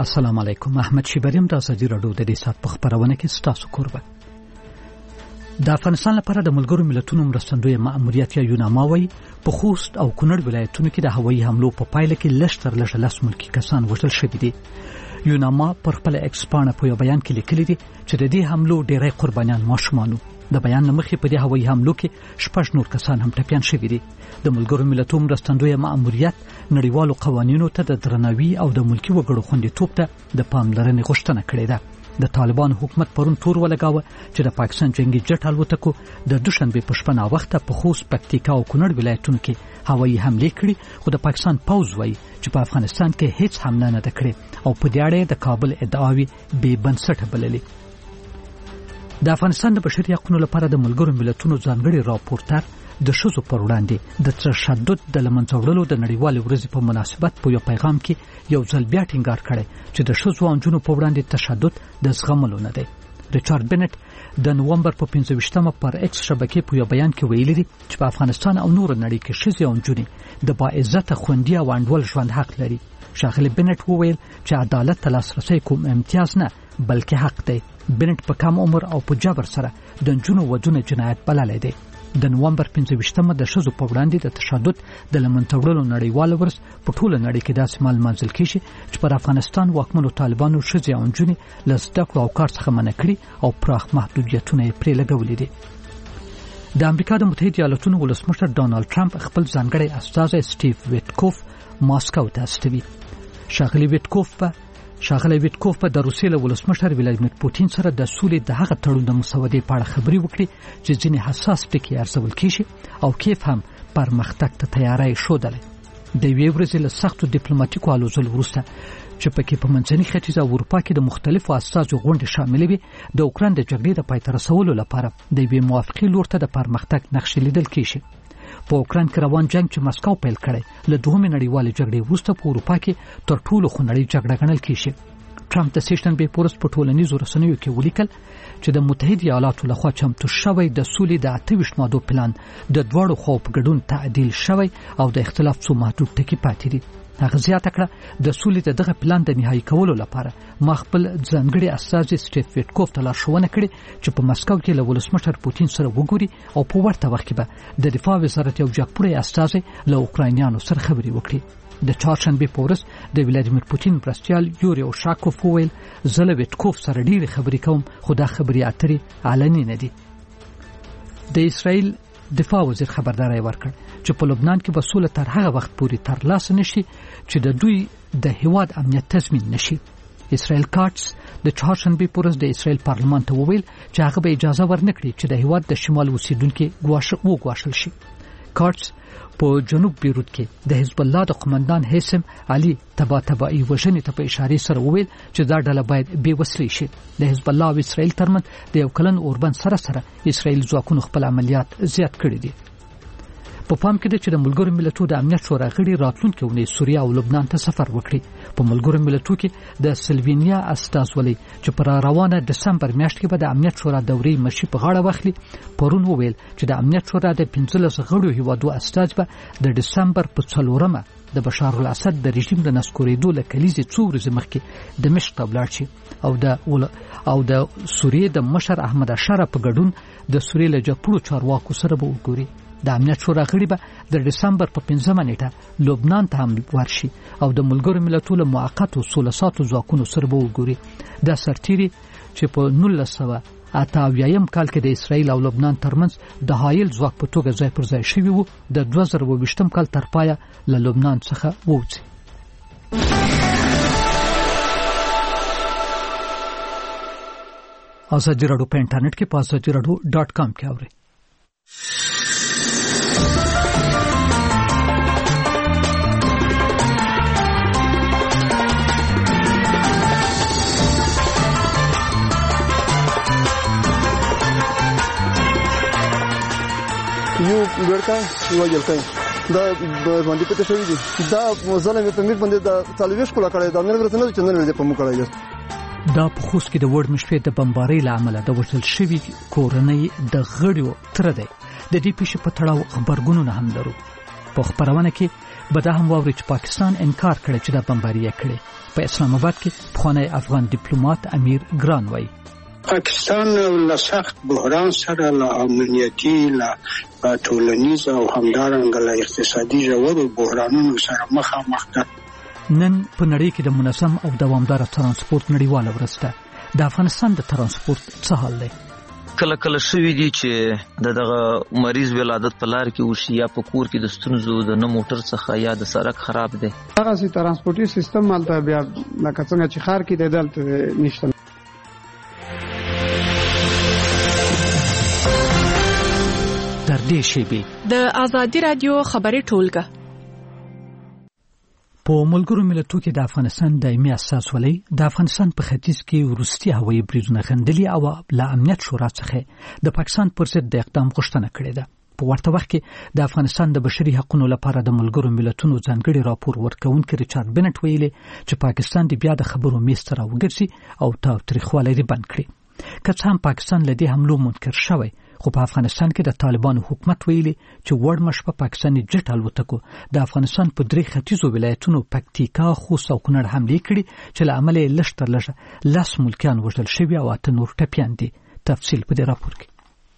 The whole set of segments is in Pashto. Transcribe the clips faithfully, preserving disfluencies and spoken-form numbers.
السلام علیکم. احمد شیبریم د ازادي راډیو د دې سات په خبرونه کې ستاسو کوربه. د افغانستان لپاره د ملګرو ملتونو مرستندوی مأموریت یا یوناما په خوست او کونړ ولایتونو کې د هوایي حملو په پایله کې لږ تر لږه لس ملکي کسان وژل شوي دي. یوناما پر خپل ایکسپانه په یو بیان کې لیکلي دي چې د دې حملو ډېری قربانیان ماشومان. د بیان مخې په دې هوایي حملو کې شپږ نور کسان هم ټپیان شوي دي. د ملګرو ملتونو مرستندوی مأموریت نړیوالو قوانینو ته د درناوي او د ملکي وګړو خوندیتوب ته د پاملرنې غوښتنه کړې ده. د طالبان حکومت پرون تور ولګاوه چې د پاکستان جنگي جټ الوتکو د دوشنبه په شپه ناوخته په خوست، پکتیکا او کونړ ولایتونو کې هوایي حمله کړې، خو د پاکستان پوځ وایي چې په افغانستان کې هیڅ حمله نه ده کړې او په دې اړه د کابل ادعاوې بې بنسټه بللې. د افغانستان د بشري حقوقو لپاره د ملګرو ملتونو ځانګړي راپورټر د ښځو پر وړاندې د تشدد د لمنځه وړلو د نړیوالې ورځې په مناسبت په یو پیغام کې یو ځل بیا ټینګار کړی چې د ښځو او نجونو په وړاندې تشدد د زغملو نه دی. ریچارډ بنټ د نومبر په پنځه ویشتمه پر ایکس شبکې په یو بیان کې ویلي دي چې په افغانستان او نور نړۍ کې ښځې او نجونې د باعزته خوندي او انډول ژوند حق لري. ښاغلي بنټ وویل چې عدالت ته لاسرسی کوم امتیاز نه بلکې حق دی. بنټ په کم عمر او په جبر سره د نجونو ودونه جنایت بللی دی. د نومبر پنځه ویشتمه د ښځو په وړاندې د تشدد د لمنځه وړلو نړیواله ورځ په ټوله نړۍ کې داسې مانځل کېږي چې پر افغانستان واکمنو طالبانو ښځې او نجونې له زده کړو او کار څخه منع کړي او پراخ محدودیتونه یې پرې لګولي دي. د امریکا د متحده ایالاتونو ولسمشر ډانلډ ټرمپ خپل ځانګړی استازی سټیو ویټکوف ماسکو ته استوي. ښاغلي ویټکوف په ښاغلی ویټکوف په د روسیې له ولسمشر ولادیمیر پوتین سره د سولې د هغه تړون د مسودې په اړه خبرې وکړې چې ځینې حساس ټکي ارزول کېږي او کیف هم پرمختګ ته تیاری ښودلی. د یوې ورځې له سختو ډیپلوماټیکو هلو ځلو وروسته چې پکې په منځني ختیځ او اروپا کې د مختلفو اساسو غونډې شاملې وي، د اوکراین د جګړې د پای ته رسولو لپاره د یوې موافقې لور ته د پرمختګ نقشې لیدل کېږي. په اوکراین کې روان جنگ چې مسکو پیل کړی له دوهمې نړیوالې جګړې وروسته په اروپا کې تر ټولو خونړۍ جګړه ګڼل کېږي. ټرمپ د سېشنبې په ورځ په ټولنیزو رسنیو کې ولیکل چې د متحده ایالاتو لخوا چمتو شوی د سولې د اته ویشت مادو پلان د دواړو خواو په ګډون تعدیل شوی او د اختلاف څو محدود ټکي پاتې دي. هغه زیاته کړه د سولې د دغه پلان د نهایي کولو لپاره ما خپل ځانګړي استازي سټیو ویټکوف ته لارښوونه کړې چې په مسکو کې له ولسمشر پوتین سره وګوري او په ورته وخت کې به د دفاع وزارت یو جګپوړی استازی له اوکراینیانو سره خبرې وکړي. د چهارشنبې په ورځ د ولادیمیر پوتین مرستیال یوري اوشاکوف وویل زه له ویټکوف سره ډېرې خبرې کوم خو دا خبرې اترې علني نه دي. د اسرائیل دفاع وزیر خبرداری ورکړ چې په لبنان کې به سوله تر هغه وخت پورې ترلاسه نشي چې د دوی د هیواد امنیت تضمین نشي. اسرائیل کارټس د چهارشنبې په ورځ د اسرائیل پارلمان ته وویل چې هغه به اجازه ورنکړي چې د هیواد د شمال اوسیدونکي وګواښل شي. کارټس په جنوب بیروت کې د حزب الله د قومندان حسم علي تبا تبائی وژنې ته په اشاره سره وویل چې دا ډله باید بې وسلې شي. د حزب الله او اسرائیل ترمنځ د یو کلن اوربند سره سره اسرائیل ځواکونو خپل عملیات زیات کړي دي. په پام کې ده چې د ملګرو ملتونو د امنیت شورا غړي راتلونکي اونۍ سوریه او لبنان ته سفر وکړي. په ملګرو ملتونو کې د سلوینیا استازولۍ چې پر روانه دسمبر میاشت کې به د امنیت شورا دورې مشي په غاړه واخلي پرون وویل چې د امنیت شورا د پنځلس غړو هیوادو استاذ به د دسمبر په څلورمه د بشار الاسد د رژیم د نسکورېدو له کلیزې څو ورځې مخکې دمشق ته ولاړ شي او د او د سوریې د مشر احمد اشاره په ګډون د سوریې له جګپوړو چارواکو سره به وګوري. د امنیت شورا غړي به د دسمبر په پنځمه نیټه لبنان ته هم ورشي او د ملګرو ملتونو موقتو سوله ساتو ځواکونو سره به وګوري. دا سرتیري چې په نولس سوه اته اویایم کال کې د اسرائیل او لبنان ترمنځ د حایل ځواک په توګه ځای پر ځای شوي وو د دوه زره اووه ویشتم کال تر پایه له لبنان څخه ووځي. ازادي راډیو په انټرنیټ کې په ازادي راډیو ډاټ کام کې اورئ. یو ګړکان یو جلکان دا باندې پته شوی دی دا موزله مې په مې باندې دا څلويش کولا کړی دا مې ورته نه چې نه په مو کړی. دا په خوست کې د وړ مشفې د بمبارۍ له امله د وژل شوي کورنۍ د غړیو تر دی. د دې پیښې په تړاو خبرګونونه هم لرو. په خبرونه کې به دا هم واوري چې پاکستان انکار کړی چې دا بمباریه کړي. په اسلام آباد کې پخوانی افغان ډیپلوماټ امیر ګران وایي پاکستان له سخت بحران سره له امنیتي له ټولنیز او همدارنګه له اقتصادي ژورو بحرانونو سره مخامخ ده. نن په نړۍ کې د منظم او دوامدار ترانسپورت نړیواله ورځ ده. د افغانستان د ترانسپورت څه حال دی؟ کله کله شوی دي چې دغه مریض ولادت په لار کې وشي یا په کور کې د ستونزو د نه موټر څخه یا د سړک خراب دی. هغه سي ترانسپورتي سیستم مالته بیا لکه څنګه چې خار کې د دلته نشته. در دې شیبې د آزادي رادیو خبري ټولګه په ملګرو ملتونو کې د افغانستان دایمي اساسولۍ د افغانستان په ختیځ کې وروستي هوایي بریدونه خندلي او له امنیت شورا څخه د پاکستان پر ضد د اقدام غوښتنه کړې ده. په ورته وخت کې د افغانستان د بشري حقوقو لپاره د ملګرو ملتونو ځانګړي راپور ورکونکي ریچارډ بنټ ویلي چې پاکستان د بیا د خبرو میز ته راوګرځي او تاوتریخوالی یې بند کړي. که څه هم پاکستان له دې حملو منکر شوی، خو په افغانستان کې د طالبانو حکومت ویلي چې وړ مشپه پاکستاني جټ الوتکو د افغانستان په درې ختیځو ولایتونو پکتیکا، خوست او کونړ حملې کړي چې له امله یې لږ تر لږه لس ملکیان وژل شوي او اته نور ټپیان دي. تفصیل په دې راپور کې.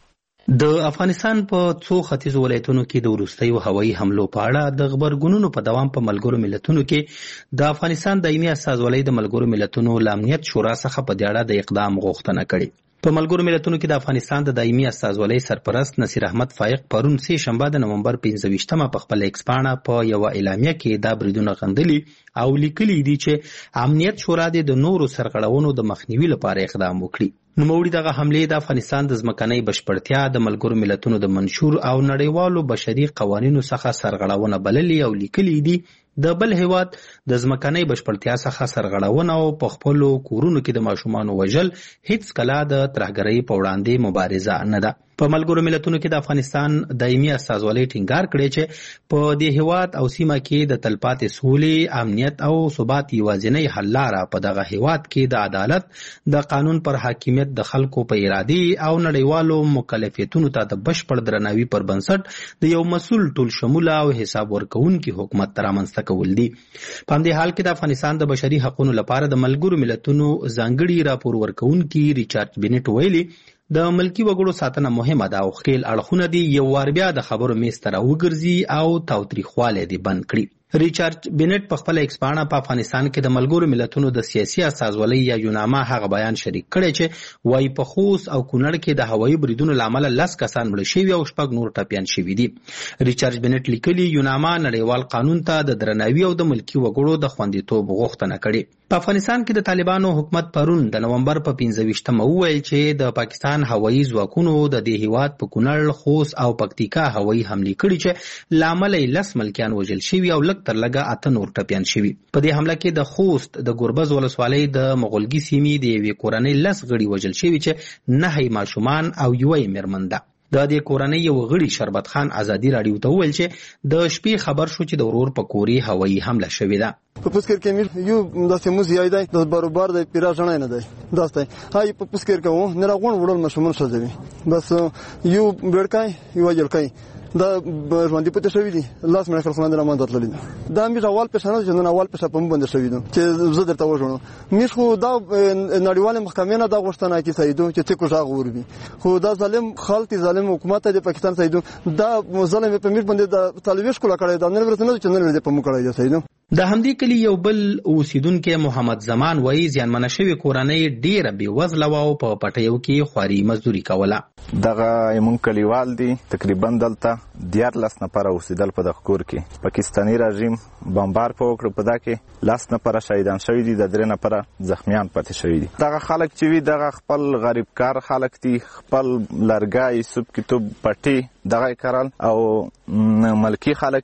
د افغانستان په څو ختیځو ولایتونو کې د وروستیو هوایي حملو په اړه د خبرګونونو په دوام په ملګرو ملتونو کې د افغانستان دایمي استازولۍ د ملګرو ملتونو له امنیت شورا څخه په دې اړه د اقدام غوښتنه کړې. په ملګرو ملتونو کې د افغانستان د دایمي استازولۍ سرپرست نصیر احمد فائق پرون سه شنبه د نومبر پنځه ویشتمه په خپل ایکس پاڼه په یو اعلامیه کې دا بریدونه غندلي او لیکلي دي چې امنیت شورا د نورو سرغړونو د مخنیوي لپاره اقدام وکړي. نوموړي دغه حملې د افغانستان د ځمکنۍ بشپړتیا د ملګرو ملتونو د منشور او نړیوالو بشري قوانینو څخه سرغړونه بللي او لیکلي دي د بل هیواد د ځمکنۍ بشپړتیا څخه سرغړونه او په خپلو کورونو کې د ماشومانو وژل هیڅ کله د ترهګرۍ په وړاندې مبارزه نه ده. په ملګرو ملتونو کې د افغانستان دایمي استازولۍ ټینګار کړی چې په دې هیواد او سیمه کې د تلپاتې سولې، امنیت او ثبات یوازینۍ حل لاره په دغه هیواد کې د عدالت، د قانون پر حاکمیت، د خلکو په ارادې او نړیوالو مکلفیتونو ته د بشپړ درناوي پر بنسټ د یو مسؤل، ټول شموله او حساب ورکوونکي حکومت رامنځته کول دي. په همدې حال کې د افغانستان د بشري حقوقو لپاره د ملګرو ملتونو ځانګړي راپور ورکوونکي ریچارډ بنټ ویلي د ملکی وګړو ساتنه مهمه ده او خپل اړخونه دي یو وار بیا د خبرو میز ته راوګرځي او تاوتریخوالی دې بند کړي. ریچارډ بنټ په خپل ایکس پاڼه په افغانستان کې د ملګرو ملتونو د سیاسي استازولۍ یا یوناما هغه بیان شریک کړی چې وايي په خوست او کونړ کې د هوایي بریدونو له امله لس کسان مړه شوي او شپږ نور ټپیان شوي دي. ریچارډ بنټ لیکلي یوناما نړیوال قانون ته د درناوي او د ملکی وګړو د خوندیتوب غوښتنه کړې. په افغانستان کې د طالبانو حکومت پرون د نومبر په پنځه ویشتمه وویل چې د پاکستان هوایي ځواکونو د دې هیواد په کونړ، خوست او پکتیکا هوایي حملې کړي چې له امله یې لس ملکیان وژل شوي او لږ تر لږه اته نور ټپیان شوي. په دې حمله کې د خوست د ګربز ولسوالۍ د مغولګي سیمې د یوې کورنۍ لس غړي وژل شوي چې نهه یې ماشومان او یوه یې مېرمن ده. د دې کورنۍ یو غړي شربت خان ازادي راډیو ته وویل چې د شپې خبر شو چې د ورور په کورې هوایي حمله شوې ده. په پسکر کې مې یو داسې موز یای دی د برابر د پیرا ژنه نه دی داسته هاي په پسکر کې و نه راغون وړل مشمون شوی بس یو بیرکای یو جلکای دا باندې پته شوی دی لاس مې خپل خلانه رامان درتللی دا مې اول په شنه چې نن اول په شپه مې باندې شوی دی چې زه درته وژنم مې خو دا نړیواله محکمې نه دا غوښتنه کې سیدو چې څه کوژا غوربي خو دا ظالم خالتي ظالم حکومت د پاکستان سیدو دا ظلم په مې باندې د طالبیش کوله کړی دا نه ورته نه چې نه ورته په مو کړی دی سیدو. د همدې کلی یو بل اوسیدونکو محمد زمان وایي زیانمنه شوی کورنۍ ډیره بې وزله و او په پټیو کې خواري مزدوري کوله. دغه مونږ کلیوال دي تقریبا دلته دیارلس نفر اوسېدل په دغه کور کې. پاکستاني رژیم بمبار په وکړو په دا کې لس نفر شهیدان شوي دي، د درې نفر زخمیان پاتې شوي دي. دغه خلک چې وي دغه خپل غریب کار خلک دي، خپل لرګی سوب کتاب پټي دغه کارل او ملکی خلک وي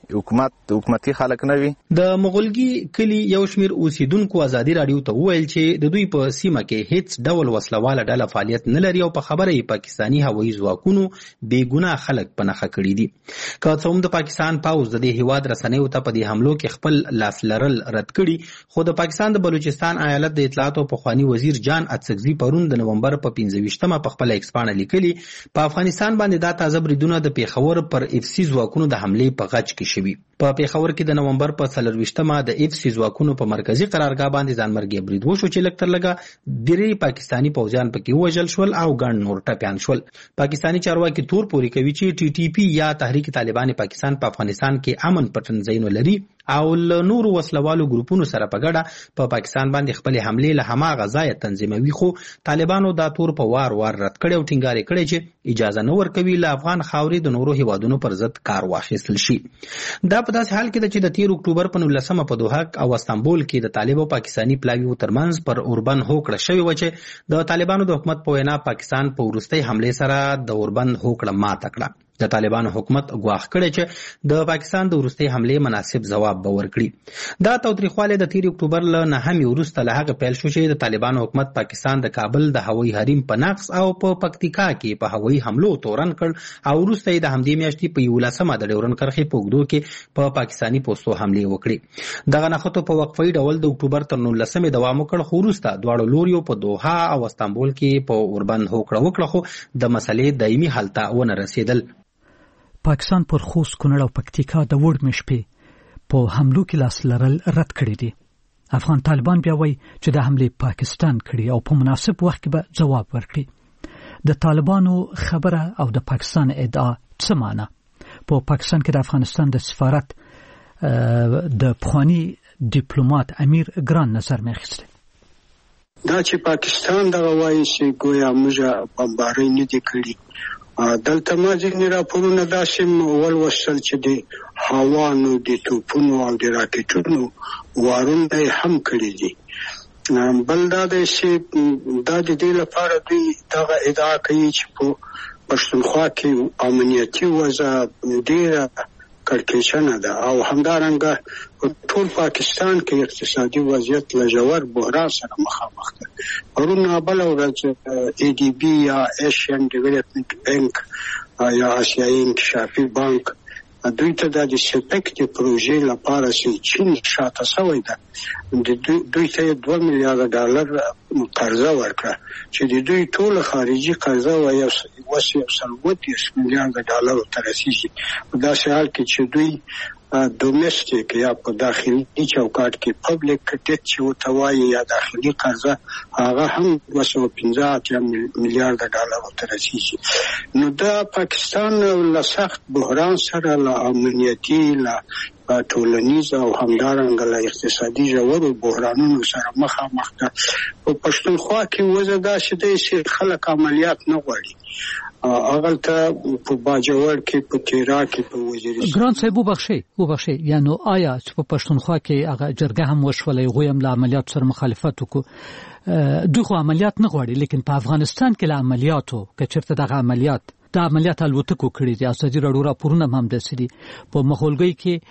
حکومت حکومتي خلک نه وي. د مغولګي کلی یو شمیر اوسیدونکو ازادي رادیو ته وویل چې د دوی په سیمه کې هیڅ ډول وسلواله ډله فعالیت نه لري او په خبره یې پاکستاني هوایي ځواکونو بې ګناه خلک په نښه کړي دي. که څه هم د پاکستان پوځ د دې هیواد رسنیو ته په دې حملو کې خپل لاس لرل رد کړي، خو د پاکستان د بلوچستان ایالت د اطلاعاتو پخواني وزیر جان اڅکزي پرون د نومبر په پنځه ویشتمه په خپل ایکس پاڼه لیکلي په افغانستان باندې دا تازه بریدونه د پیښور پر اف سی ځواکونو د حملې په غچ کې شوي. په پیښور کې د نومبر په څلور ویشتمه د اف سی ځواکونو په مرکزی قرارګاه باندې ځانمرګي برید وشو چې لږ تر لږه درې پاکستاني پوځیان پکې وژل شول او ګڼ نور ټپیان شول. پاکستاني چارواکي تور پوري کوي چې ټي ټي پی یا تحریک طالبان پاکستان په افغانستان کې امن پټنځایونه لري او له نورو وسلوالو ګروپونو سره په ګډه په پاکستان باندې خپل حملې له هماغه ځایه تنظیموي، خو طالبانو دا تور په وار وار رد کړي او ټینګار کړي چې اجازه نه ورکوي له افغان خاورې د نورو هیوادونو پر ضد کار واخیستل شي. دا په داسې حال کې ده چې د تیر اکتوبر په نولسمه په دوحه او استانبول کې د طالب او پاکستاني پلاویو ترمنځ پر اوربند هوکړه شوې وه چې د طالبانو د حکومت په وینا پاکستان په وروستۍ حملې سره د اوربند هوکړه ماته کړه. د طالبانو حکومت ګواښ کړی چې د پاکستان د وروستۍ حملې مناسب ځواب به ورکړي. دا تاوتریخوالی د تیر اکتوبر له نهمې وروسته له هغه پیل شو چې د طالبانو حکومت پاکستان د کابل د هوایي حریم په نقض او په پکتیکا کې په هوایي حملو تورن کړ او وروسته یې د همدې میاشتې په یولسمه د ډیورن کرښې په اوږدو کې په پاکستاني پوستو حملې وکړې. دغه نښتو په وقفه‌ای ډول د اکتوبر تر نولسمې دوام وکړ، خو وروسته دواړو لوریو په دوحه او استانبول کې په اوربند هوکړه وکړه، خو د مسلې دایمي حل ته ونه رسېدل. پاکستان پر خوست، کونړ او پکتیکا د وړ مشپې په حملو کې لاس لرل رد کړي دي. افغان طالبان بیا وایي چې د حملې پاکستان کړي او په مناسب وخت کې به جواب ورکړي. د طالبانو خبره او د پاکستان ادعا څه معنی؟ په پاکستان کې د افغانستان د سفارت د پخوانی ډیپلوماټ امیر ګران نظر مې اخیستی. دا چې پاکستان دغه وایي چې ګویا موږ بمبارۍ نه دي کړي، دلته ما ځینې راپورونه داسې ولوستل چې د هوانو د توپونو او د راکټونو وارونه یې هم کړي دي. بل دا دی چې دا د دې لپاره دوی دغه ادعا کوي چې په پښتونخوا کې امنیتي وضع ډېره کړکېچنه ده او همدارنګه په ټول پاکستان کې اقتصادي وضعیت له ژور بحران سره مخامخ ده. پرون بله ورځ ای ډي بي یا ایشین ډیولپمنټ بانک یا آسیایي انکشافي بانک دوی ته د سپک د پروژې لپاره چې چین شاته شوی ده دوی ته دوه میلیارډ ډالر قرضه ورکړه چې د دوی ټول خارجي قرضه و یو وسیع سلوت میلیارډ ډالر ته رسیږي. په داسې حال کې چې دوی ډومېسټیک یا په داخلي چوکاټ کې پبلک ډیټ چې ورته وایي یا داخلي قرضه هغه هم دوه سوه پنځه اتیا میلیارډ ډالرو ته رسیږي. نو دا پاکستان له سخت بحران سره له امنیتي له ټولنیز او همدارنګه له اقتصادي ژورو بحرانونو سره مخامخ ده. په پښتونخوا کې وضع داسې دی چې خلک عملیات نه غواړي. اغلته په باجوړ کې په تیرا کې په وزیرستان ګران صاحب وبخښي وبخښي یعنی آیا چې په پښتونخوا کې هغه جرګه هم وشولې غویم له عملیات سره مخالفت وکړو، دوی خو عملیات نه غواړي، لیکن په افغانستان کې له عملیاتو که چېرته دغه عملیات د عملیات الوتکو کړي دي. ازادي راډیو راپورونه هم داسې دي. په مخولګۍ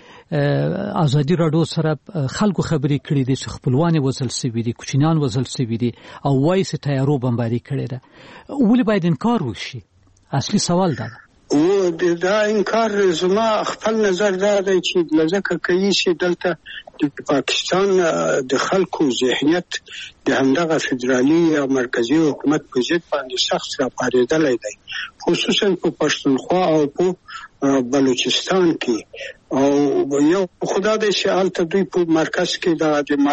کې ازادي راډیو سره خلکو خبرې کړي دي چې خپلوان وژل شوي دي، کوچنیان وژل شوي دي او وایي چې تیارو بمباري کړې ده. ولې باید انکار وشي؟ اصلي سوال دا ده. او دا انکار زما خپل نظر دا دی چې لږه کوي چې دلته د پاکستان د خلکو ذهنیت د همدغه فدرالي یا مرکزی حکومت په ضد باندې سخت راپارېدلی دی، خصوصا په پښتونخوا او په بلوچستان کې. او یو خدا دی چې هلته دوی په مرکز کې د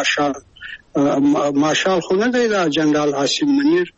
مارشال مارشال خو نه دی د جنرال عاصم منیر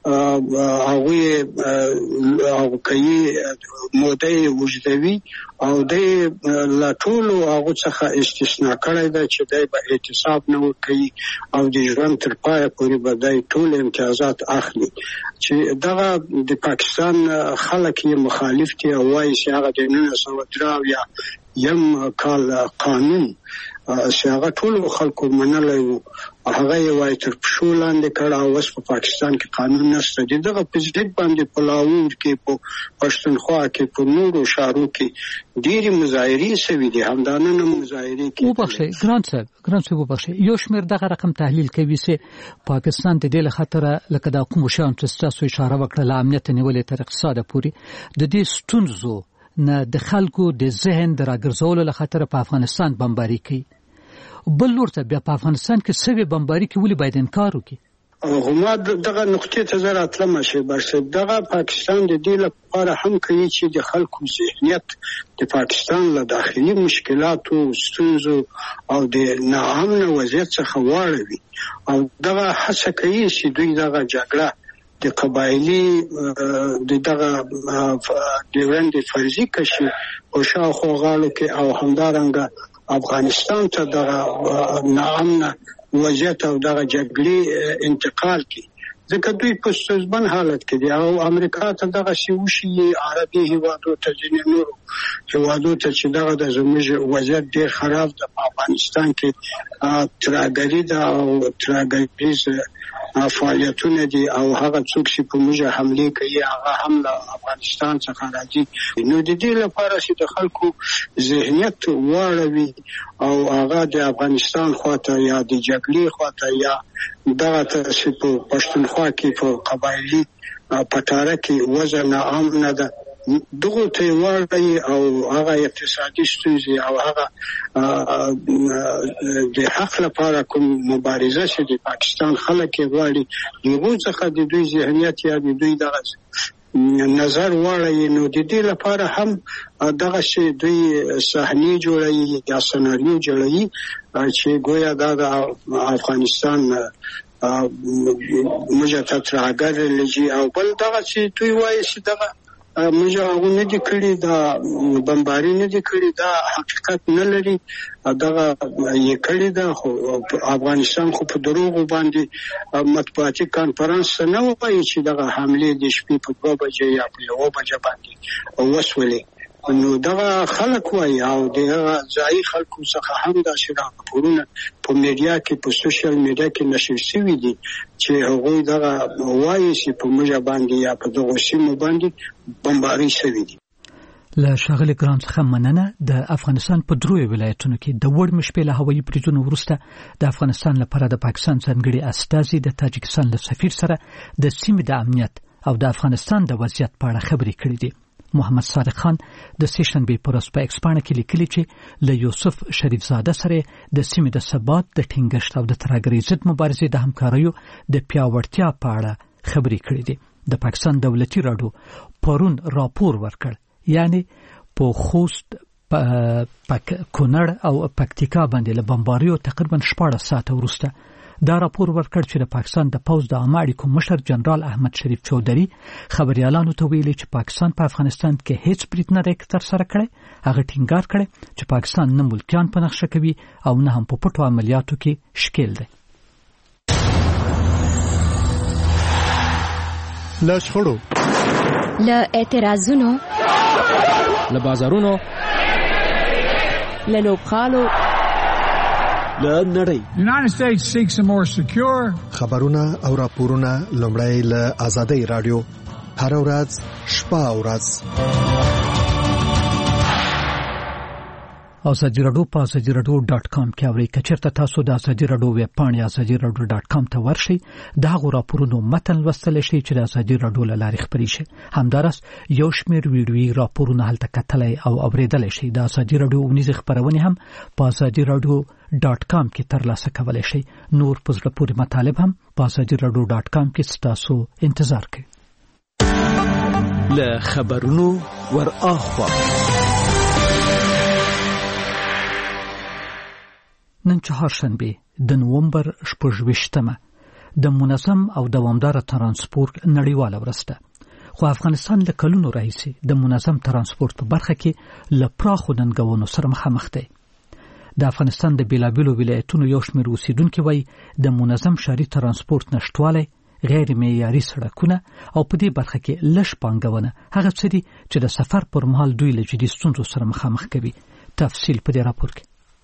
هغه او کوي موده وجدوي او د لا ټولو هغه څخه استثناء کړی دی چې دای په اعتصاب نه کوي او د ژوند تر پایه پورې به دای ټول امتیازات اخلي. چې دغه د پاکستان خلک یې مخالف دي او وایي چې هغه د نولس سوه درې اویا یم کال قانون چې هغه ټول خلکو منلای وو هغه یې وای تر پښو لاندې کړ او اوس په پاکستان کې قانون نشته دی دغه په ضد باندې په لاهور کې په پښتونخوا کې په نورو شهرو کې ډېری مظاهرې شوي دي همدانه مظاهرې کې وبخښئ ګران صاحب ګران صاحب وبخښئ یو شمېر دغه رقم تحلیل کوي چې پاکستان د دې له خطره لکه د کوم شان چې تاسو اشاره وکړه له امنیت نیولې تر اقتصاد پورې د دې ستونزو نه د خلکو د ذهن د راګرځولو له خطره په افغانستان بمباري کوي بل ورته بیا په افغانستان کې سوي بمباري کې ولې باید انکار وکړي هغه دغه نقطې ته زه راتلم شي برسه دغه پاکستان د دې لپاره هم کوي چې د خلکو ذهنیت د پاکستان له داخلي مشکلاتو ستونزو او د ناامن وضعیت څخه واړوي او دغه هڅه کوي چې دوی دغه جګړه د قبایلی د دغه د وړاندې فرضي کشي او شاوخوا غاړو کې او همدارنګه افغانستان ته دغه ناامن وضعیت او دغه جګړې انتقال کی ځکه دوی په ستونزمن حالت کې دي او امریکا ته دغه سیوشي عربي هیوادو ته ځینې نورو هیوادو ته چې دغه د زموږ وضعیت ډېر خراب ده په افغانستان کې ترهګري ده او ترهګریز فعالیتونه دي او هغه څوک چې په موږ حمله کوي هغه هم له افغانستان څخه راځي نو د دې لپاره چې د خلکو ذهنیت واړوي او هغه د افغانستان خواته یا د جګړې خواته یا دغه چې په پښتونخوا کې په قبایلی پټاره کې وزن عام نه ده دغه ته واړی او هغه اقتصادي ستونزې او هغه د حق لپاره کوم مبارزه چې د پاکستان خلک غواړي دغه څخه د دوی ذهنیت یا د دوی دغه نظر واړی نو د دې لپاره هم دغه شی دوی صحنې جوړوي یا سناریو جوړوي چې گویا د افغانستان مجته ترهګر لږی او بل دغه چې دوی وایي چې دغه موږ هغه نه دي کړی دا بمباري نه دي کړی دا حقیقت نه لري دغه یې کړی دا خو افغانستان خو په دروغ باندې مطبوعاتي کانفرنس نه وایي چې دغه حمله د شپې په دوه بجې یا په یو بجې باندې وسولې نو دغه خلک وایي او دغه ځای خلکو څخه هم دا راپورونه په میډیا کې په سوشل میډیا کې نشر شوي دي چې هغوی دغه وایي چې په موږ باندې یا په دغه سیمو باندې بمباري شوي دي له ښاغلي ګران څخه مننه د افغانستان په دروي ولایتونو کې د وړ مشپې له هوایي بریدونو وروسته د افغانستان لپاره د پاکستان ځانګړي استازي د تاجکستان له سفیر سره د سیمې د امنیت او د افغانستان د وضعیت په اړه خبرې کړې دي محمد صادق خان د سیشنبې پر ورځ په ایکسپانه کې لیکلي چې له یوسف شریف زاده سره د سیمې د ثبات د ټینګښت او د ترهګرۍ ضد مبارزې د همکاریو د پیاوړتیا په اړه خبرې کړې دي د پاکستان دولتي راډیو پرون راپور ورکړ یعنی په خوست پک کونړ او پکتیکا باندې له بمباریو تقریبا شپږ ساعته وروسته دا راپور ورکړ چې د پاکستان د پوز د عامه اړیکو مشر جنرال احمد شریف چودھری خبريالانو ته ویلي چې پاکستان په افغانستان کې هیڅ برید نه تر سره کړی هغه ټینګار کړی چې پاکستان نه ملکیان په نقشه کوي او نه هم په پټو عملیاتو کې شکیل دی له شخړو له اعتراضونو له بازارونو له لوبخالو له نړۍ United States seeks a more secure خبرونه او راپورونه لومړی له آزادۍ رادیو هر ورځ شپه او ورځ آزادی رادیو په آزادی رادیو ډاټ کام کې اورئ که چېرته تاسو د آزادی رادیو ویب پاڼې آزادی رادیو ډاټ کام ته ورشئ د هغو راپورونو متن لوستلی شئ چې د آزادی رادیو له لارې خپرې شي همداراز یو شمېر ویډیویي راپورونه هلته کتلی او اورېدلی شئ د آزادی رادیو اونیزې خپرونې هم په آزادی رادیو ډاټ کام کې ترلاسه کولی شئ نور په زړه پورې مطالب هم په آزادی رادیو ډاټ کام کې ستاسو انتظار کوي له خبرونو ور اخوا نن چهارشنبه د نومبر شپږویشتمه د منظم او دوامدار ترانسپورت نړیواله ورځ ده خو افغانستان له کلونو راهیسې د منظم ترانسپورت په برخه کې له پراخو ننګونو سره مخامخ دی د افغانستان د بیلابیلو ولایتونو یو شمېر اوسیدونکي وایي د منظم ښاري ترانسپورت نشتوالی غیر معیاري سړکونه او په دې برخه کې لږ پانګونه هغه څه دي چې د سفر پر مهال دوی له جدي ستونزو سره مخامخ کوي تفصیل په دې راپور کې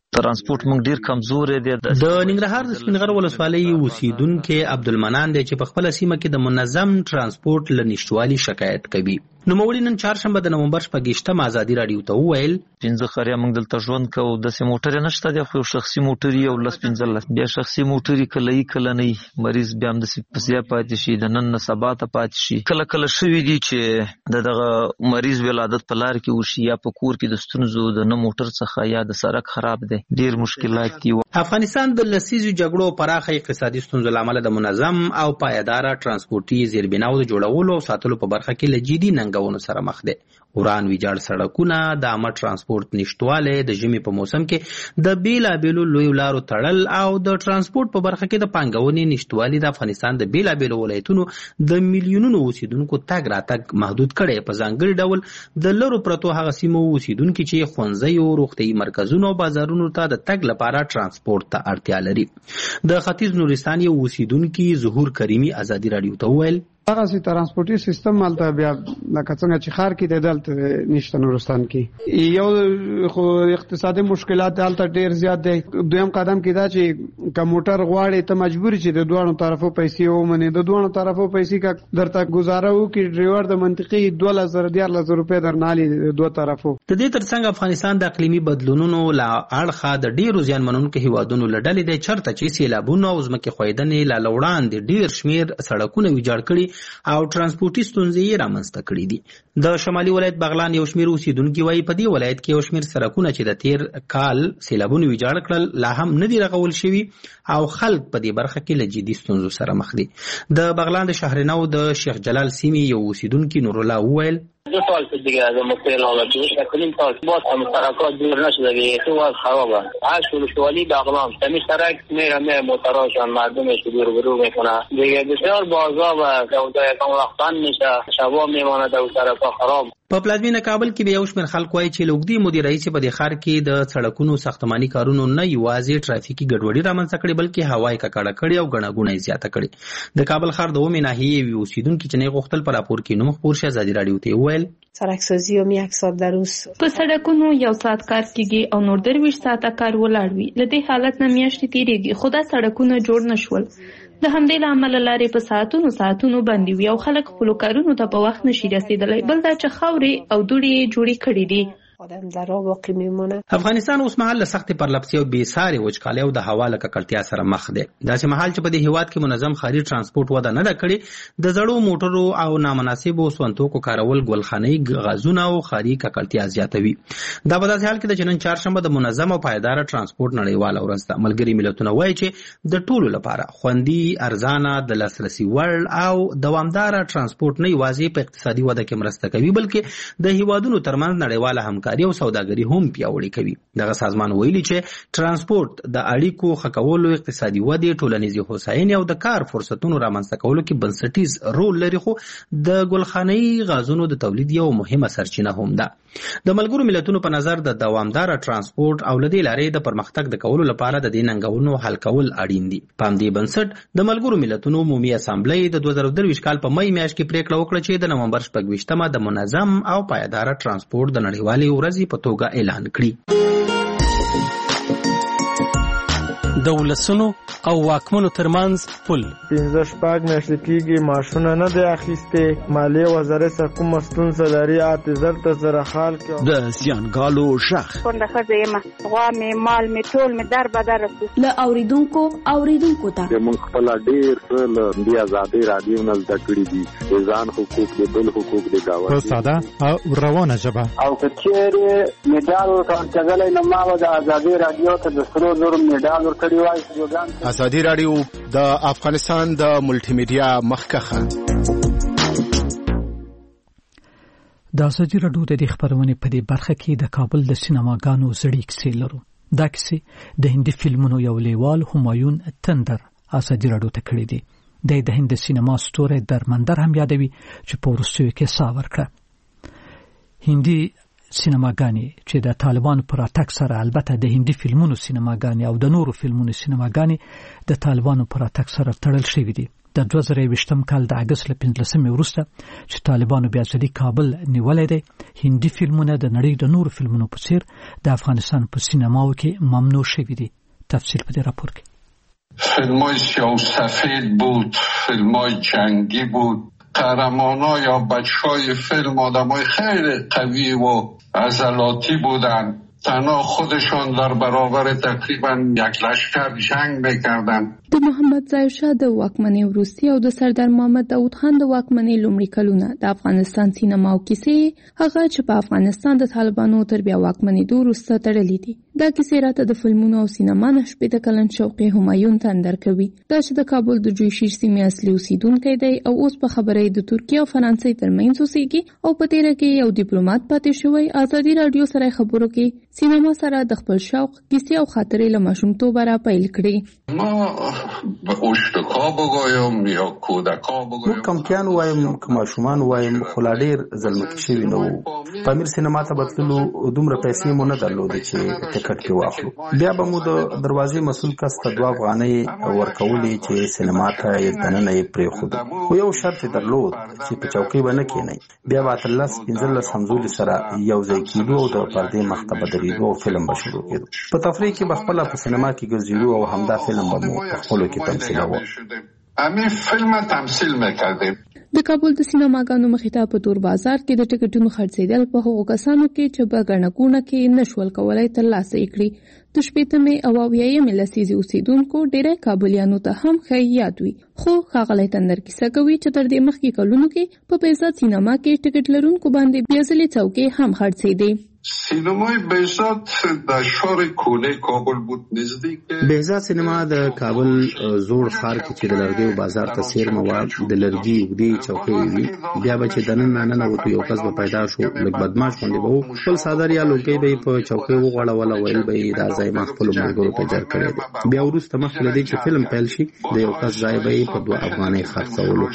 ترانسپورت موږ ډیر کمزور دي. د ننګرهار د سپینغر ولسوالۍ اوسیدونکو عبدالمنان دی چې په خپل سیمه کې د منظم ترانسپورت له نشټوالي شکایت کوي. نو مولي نن چهارشنبه د نومبر شپږیشتمه ازادي راډیو ته وویل پنځه خریا موږ دلته ژوند کوو، داسې موټر نشته دی، خو شخصي موټر یو لس پنځه لس بیا شخصي موټر کله یې کله نه مریض بیا هم داسې پسیا پاتې شي، د نن نه سبا ته پاتې شي. کله کله شوي دي چې د دغه مریض ولادت په لار کې وشي یا په کور کې د ستونزو د نه موټر څخه یا د سړک خراب دی، ډیر مشکلات دي. افغانستان د لسیزو جګړو پراخه اقتصادي ستونزو له امله د منظم او پایداره ترانسپورتي زیربناو د جوړولو او ساتلو په برخه کې له جدي ننګونو سره مخ دی. وران ویجاړ سړکونه، د عامه ترانسپورت نشټوالی، د ژمي په موسم کې د بیلابیلو لویو لارو تړل او د ترانسپورت په برخه کې د پانګونې نشټوالی د افغانستان د بیلابیلو ولایتونو د میلیونونو اوسیدونکو تګ راتګ محدود کړی. په ځانګړي ډول د لرو پرتو هغه سیمو اوسیدونکي چې ښوونځیو، روغتیايي مرکزونو او بازارونو ته د تګ لپاره ترانسپورت ته اړتیا لري. د ختیځ نورستان یو اوسیدونکي ظهور کریمي ازادي راډیو ته وویل هغه سي ترانسپورتي سیستم مالته بیا لکه څنګه چې خار کې د دلته نشته نورستان کې یو خو اقتصادي مشکلات دلته ډیر زیات دي. دویم قدم کې دا چې کمپیوټر غواړي ته مجبور چې د دوه طرفو پیسې ومنې، د دوه طرفو پیسې کا درته گزاره وکي ډرایور د منطقي دوه هزار دیار لزر روپے درنالي د دوه طرفو. د دې ترڅنګ افغانستان د اقلیمي بدلونونو لا اړخه د ډیرو زیانمنونکو هیوادونو لړلې د چرته چې سیلابونه او ځمکې خویدنې لا لوړاندې ډیر شمیر سړکونه ویجاړ کړي او ترانسپورتي ستونزې یې رامنځته کړي دي. د شمالي ولایت بغلان یو شمیر اوسیدونکي وایي په دې ولایت کې یو شمیر سړکونه چې د تیر کال سیلابونو ویجاړ کړل لا هم نه دي رغول شوي او خلک په دې برخه کې له جدي ستونزو سره مخ دي. د بغلان د شهرنو د شیخ جلال سیمې یو اوسیدونکي نور الله وویل دو سال دیگه از مقتل آلودگی شکلیم تا باز هم سرکات دور نشده دیگه تو از خرابه. هر ولسوالی بغلان تمی سرک میره میره موتراشان مردمش دور برو میکنه دیگه بسیار بازار و دودای کم وقتان میشه شبا میمانه دو سرکات خراب. په پلازمینه کابل کې به یو شمېر خلک وایي چې له اوږدې مودې راهیسې په دې ښار کې د سړکونو ساختماني کارونو نه یوازې ټرافیکي ګډوډي رامنځته کړې بلکې هوا یې ککړه کړې او ګڼه ګوڼه یې زیاته کړې. د کابل ښار د اومې ناحیې یوې اوسیدونکي چې نه غوښتل په راپور کې نوم خپور شي ازادي راډیو ته وویل سړکسازي هم یک ساعت در روز په سړکونو یو ساعت کار کېږي او نور درویشت ساعته کار ولاړ وي. له دې حالت نه میاشتې تېرېږي خو دا سړکونه جوړ نه شول. د همدې له امله لارې په ساعتونو ساعتونو بندې وي او خلک خپلو کارونو ته په وخت نشي رسېدلی. بل دا چې خاورې او دوړې یې جوړې کړي دي. آدم در آب واقع میمونه. افغانستان اوس مهال له سختې پرلپسې او بې سارې وچکالۍ او د هوا له ککړتیا سره مخ دی. داسې مهال چې په دې هېواد کې منظم ښاري ترانسپورت وده نه ده کړې، د زړو موټرو او نامناسبو سونتوکو کارول ګلخانه‌يي غازونه او ښاري ککړتیا زیاتوي. دا په داسې حال کې ده چې نن چهارشنبه د منظم او پایداره ترانسپورت نړیواله ورځ ده. ملګري ملتونه وایي چې د ټولو لپاره خوندي، ارزانه، د لاسرسي وړ او دوامداره ترانسپورت نه یوازې په اقتصادي وده کې مرسته کوي بلکې د هېوادونو ترمنځ نړیواله همکاري او سوداګري هم پیاوړې کوي. دغه سازمان ویلي چې ترانسپورت د اړیکو ښه کولو، اقتصادي ودې، ټولنیزې هوساینې او د کار فرصتونو رامنځته کولو کې بنسټیز رول لري، خو د ګلخانه‌يي غازونو د تولید یو مهمه سرچینه هم ده. د ملګرو ملتونو په نظر د دوامداره ترانسپورت او له دې لارې د پرمختګ د کولو لپاره د دې ننګونو حل کول اړین دي. په همدې بنسټ د ملګرو ملتونو عمومي اسامبلې د دوه زره درویشت کال په مې میاشت کې پریکړه وکړه چې د نومبر شپږویشتمه د منظم او پایداره ترانسپورت د نړیوالې ورځې په توګه اعلان کړي. د ولسونو او واکمنو ترمنځ پل پنځه شپږ میاشتې کېږي معاشونه نه دی اخیستې، مالیې وزارت څخه کومه ستونزه لري اته زر ته زره خال کې د زیانګالو شخ کونډه ښځه یم، غوا مې مال مې ټول مې در بدر رسو له اوریدونکو اوریدونکو ته موږ خپل ډېر څه له دې ازادۍ راډیو نه زده کړي دي، د ځان حقوق د بل حقوق د گاونډي په ساده او روانه ژبه. او که چېرې مډال ورکړلی نو ما به د ازادۍ راډیو ته د سرو زرو مډال ورکړی وای. ازادي راډیو د افغانستان د ملټي میډیا مخکخه. د ازادي راډیو د خبرونې په دې برخه کې د کابل د سینماګانو زړې کیسې لرو. دا کیسې د هندي فلمونو یو لیوال همایون تندر ازادي راډیو ته کړې دي. د د هند سینما ستوری درمندر هم یادوي چې په وروستیو کې سا ورکړه. هندي سینماګانې چې د طالبانو پر اتاک سره، البته د هندي فلمونو سینماګانې او د نورو فلمونو سینماګانې د طالبانو پر اتاک سره تړل شوې دي. د دوه زره یوویشتم کال د اګست له پنځلسمې وروسته چې طالبانو بیا ځلې کابل نیولی دی، هندي فلمونه د نړۍ د نورو فلمونو په څیر د افغانستان په سینماو کې ممنوع شوي دي. تفصیل په دې راپور کې. فیلم‌های سیاه‌وسفید بود، فیلم‌های جنگی بود. قهرمان‌ها یا بچه‌های فیلم آدم‌های خیلی قوی و عضلاتی بودند. تنها خودشان در برابر تقریبا یک لشکر جنگ میکردن. د محمد ظاهر شاه د واکمنۍ وروستي او د سردار محمد داود خان د واکمنۍ لومړي کلونه د افغانستان سینما او کیسې هغه چې په افغانستان د طالبانو تر بیا واکمنېدو وروسته تړلې دي. دا کیسې راته د فلمونو او سینما نه شپېته کلن شوقي همایون تندر کوي. دا چې د کابل د جوشیر سیمې اصلي اوسیدونکی دی او اوس په خبره د ترکیه او فرانسې ترمنځ اوسېږي او په تېره کې یو ډیپلوماټ پاتې شوی. ازادي راډیو سره خبرو کې سینما سره د خپل شوق کیسې او خاطرې له ماشومتوبه را پیل کړې. ما اوشتکا بگویم یا کودکا بگویم، موږ کمکیان وایم که ماشومان وایم، خو لا ډېر ځلمکي شوي نه وو. پامیر سینما ته بتللو دومره پیسې مو نه درلودې چې ټکټ پې واخلو. بیا به مو د دروازې مسؤل کس ته دوه افغانۍ ورکولې چې سینما ته یې دننه یې پرېښودو. خو یو شرط یې درلود چې په چوکۍ به نه کښېنئ. بیا به اتلس پنځلس همزولي سره یو ځای کېدو او د پردې مخ ته به درېدو او فلم به شروع کېدو. په تفریح کې به خپله په سینما کې ګرځېدو او همدا فلم به مو په خپلو کې تمثیلوه. همین فلم تمثیل میکردیم. د کابل د سینماګانو مخې ته په تور بازار کې د ټکټونو خرڅېدل په هغو کسانو کې چې په ګڼه ګوڼه کې نشول کولی ترلاسه یې کړي. د شپېتمې او اویایمې لسیزې اوسېدونکو ډېری کابلیانو ته هم ښه یاد وي. خو ښاغلی تندر کیسه کوي چې تر دې مخکې کلونو کې په بهزاد سینما کې ټکټ لرونکو باندې بیا ځلې څوکۍ هم خرڅېدې. سینمای بهزاد در شهر کونه کابل بود، نزدیک بهزاد سینما د کابل زوړ ښار کې چې د لرګیو بازار ته څیرمه وه، د لرګي اوږدې چوکۍ وي. بیا به چې دننه ننوتو یو کس به پیدا شو، لږ بدماش غوندې به و، خپل څادر یا لوګۍ به یې په چوکۍ وغوړوله، ویل به یې دا ځای ما خپلو ملګرو ته جر کړی دی. بیا وروسته مخکې له دې چې فلم پیل شي د یو کس ځای به یې په دوه افغانۍ خرڅولو.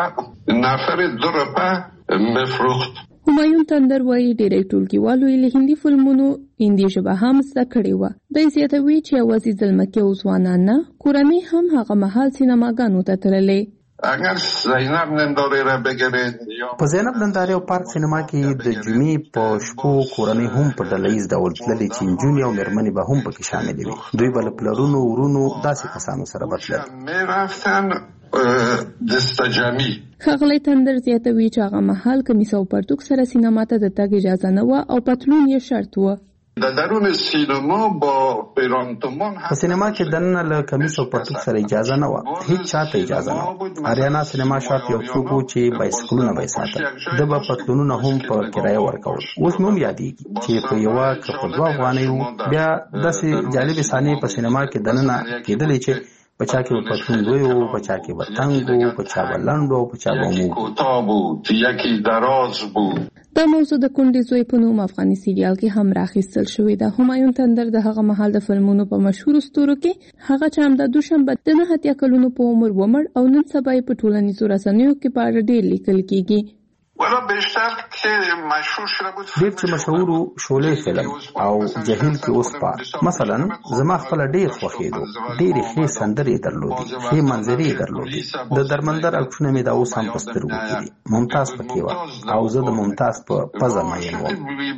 نفر دو روپه میفروخت. همایون تندر وایي ډېری ټولګیوالو یې له هندي فلمونو هندي ژبه هم زده کړې وه. دی زیاتوي چې یوازې ځلمکي او ځوانان نه، کورنۍ هم هغه مهال سینماګانو ته تللې. اگر زینب نندارې را بګیرید، په زینب نندارې او پارک سینما کې د جمعې په شپو کورنۍ هم په ډله ییز ډول تللې چې نجونې او مېرمنې به هم پکې شاملې وي. دوی به له پلرونو ورونو داسې کسانو سره به تلل. میرفتن دستجمی. ښاغلی تندر زیاتوي چې هغه مهال کمیس او پرتوک سره سینما ته د تګ اجازه نه وه او پتلون یې شرط وه. د درون سینما با پیرانتمان په سینما کې دننه له کمیس او پرتوک سره اجازه نه وه، هیڅ چاته اجازه نه وه. اریانا سینما شاته یو څوک و چې بایسکلونه به یې ساتل، ده به پتلونونه هم په کرایه ورکول. اوس مې هم یادېږي چې په یوه که په دوه افغانۍ وو. بیا داسې جالبې صحنې په سینما کې دننه کېدلې چې په چا کې به پتلون لوی و، په چا کې به تنګ و، په چا به لنډ و، په چا به موږ. یکی دراز بود. دا موضوع د کونډې زوی په نوم افغاني سریال کې هم راخیستل شوې ده. همایون تندر د هغه مهال د فلمونو په مشهورو ستورو کې هغه چې همدا دوشنبه د نهه اتیا کلونو په عمر ومړ او نن سبا یې په ټولنیزو رسنیو کې په اړه ډېر لیکل کېږي. ډېر چې مشهور شولې فلم او جهیل کې اوس پار مثلا زما خپل ډېر خوښېدو. ډېرې ښې سندرې درلودې، ښې منظرې درلودې. د درمندر عکسونه مې دا اوس هم په سترګو کې دي. ممتاز پکې وه او زه د ممتاز په پزه مین وم.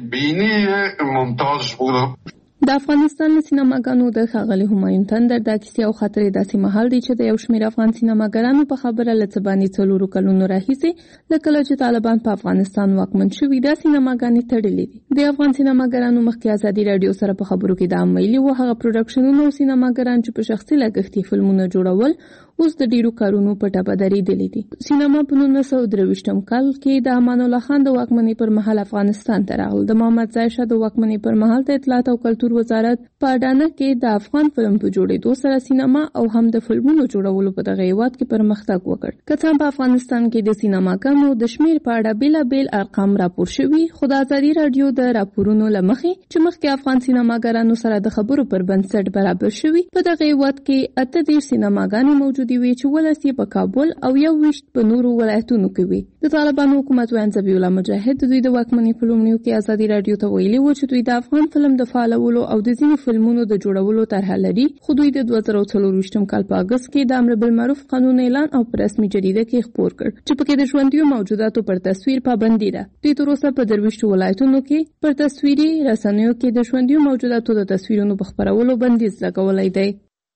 د افغانستان له سینماګانو د ښاغلي همایون تندر دا کیسې او خاطرې داسې مهال دی چې د یو شمېر افغان سینماګرانو په خبره له څه باندې څلورو کلونو راهیسې له کله چې طالبان په افغانستان واکمن شوي دا سینماګانې تړلې دي. د افغان سینماګرانو مخکې ازادي راډیو سره په خبرو کې دا هم ویلي وو هغه پروډکشنونه او سینماګران چې په شخصي لګښت فلمونه جوړول اوس د ډیرو کارونو په ټپه درېدلي دي. سینما په نولس سوه درویشتم کال کې د امان الله خان د واکمنۍ پر مهال افغانستان ته راغل. د محمد ظاهر شاه د واکمنۍ پر مهال د اطلاعات او کلتور وزارت په اډانه کې د افغان فلم په جوړېدو سره سینما او هم د فلمونو جوړولو په دغه هېواد کې پرمختګ وکړ. که څه هم په افغانستان کې د سینماګانو د شمېر په اړه بېلابېل ارقام راپور شوي، خو د ازادي راډیو د راپورونو له مخې چې مخکې افغان سینماګرانو سره د خبرو پر بنسټ برابر شوي، په دغه هېواد کې اته دېرش سینماګانې موجود موجودې وي چې ولس یې په کابل او یو ویشت په نورو ولایتونو کې وي. د طالبانو حکومت ویاند ذبیح الله مجاهد د دوی د واکمنۍ په لومړیو کې ازادي راډیو ته ویلي و چې دوی د افغان فلم د فعالولو او د ځینو فلمونو د جوړولو طرحه لري، خو دوی د دوه زره څلرویشتم کال په اګست کې د امر بالمعروف قانون اعلان او په رسمي جریده کې خپور کړ چې پکې د ژوندیو موجوداتو پر تصویر پابندي ده. دوی تر اوسه په درویشتو ولایتونو کې پر تصویري رسنیو کې د ژوندیو موجوداتو د تصویرونو په خپرولو بندیز لګولی دی.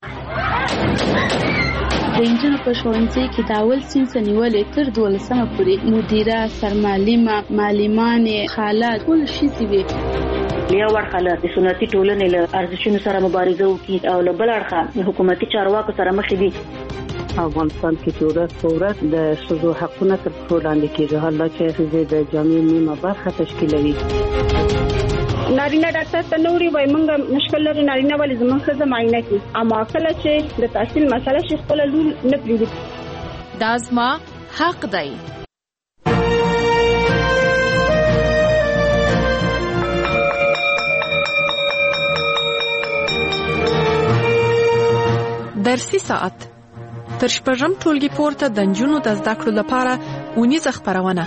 د انجنونو په ښوونځي کې د اول صنف نیولې تر دولسمه پورې مدیره، سرمعلمه، معلمانې، خاله ټول ښځې وي. یو اړخه له د سنتي ټولنې له ارزښتونو سره مبارزه وکړي او له بل اړخه د حکومتي چارواکو سره مخ دي. افغانستان کې چې ورځ په ورځ د ښځو حقونه تر پښو لاندې کېږي، حالا چې ښځې د جامعې نیمه برخه تشکیلوي. نارینه ډاکټر ته نوري وای مونږ مشکل لري نارینه ولې زموږ ښځه معاینه کوي، اما کله چې د تحصیل مسله شي خپل لور نه پریږدي. دا زما حق دی. درسي ساعت تر شپږم ټولګي پورته د نجونو د زده کړو لپاره اونیزه خپرونه.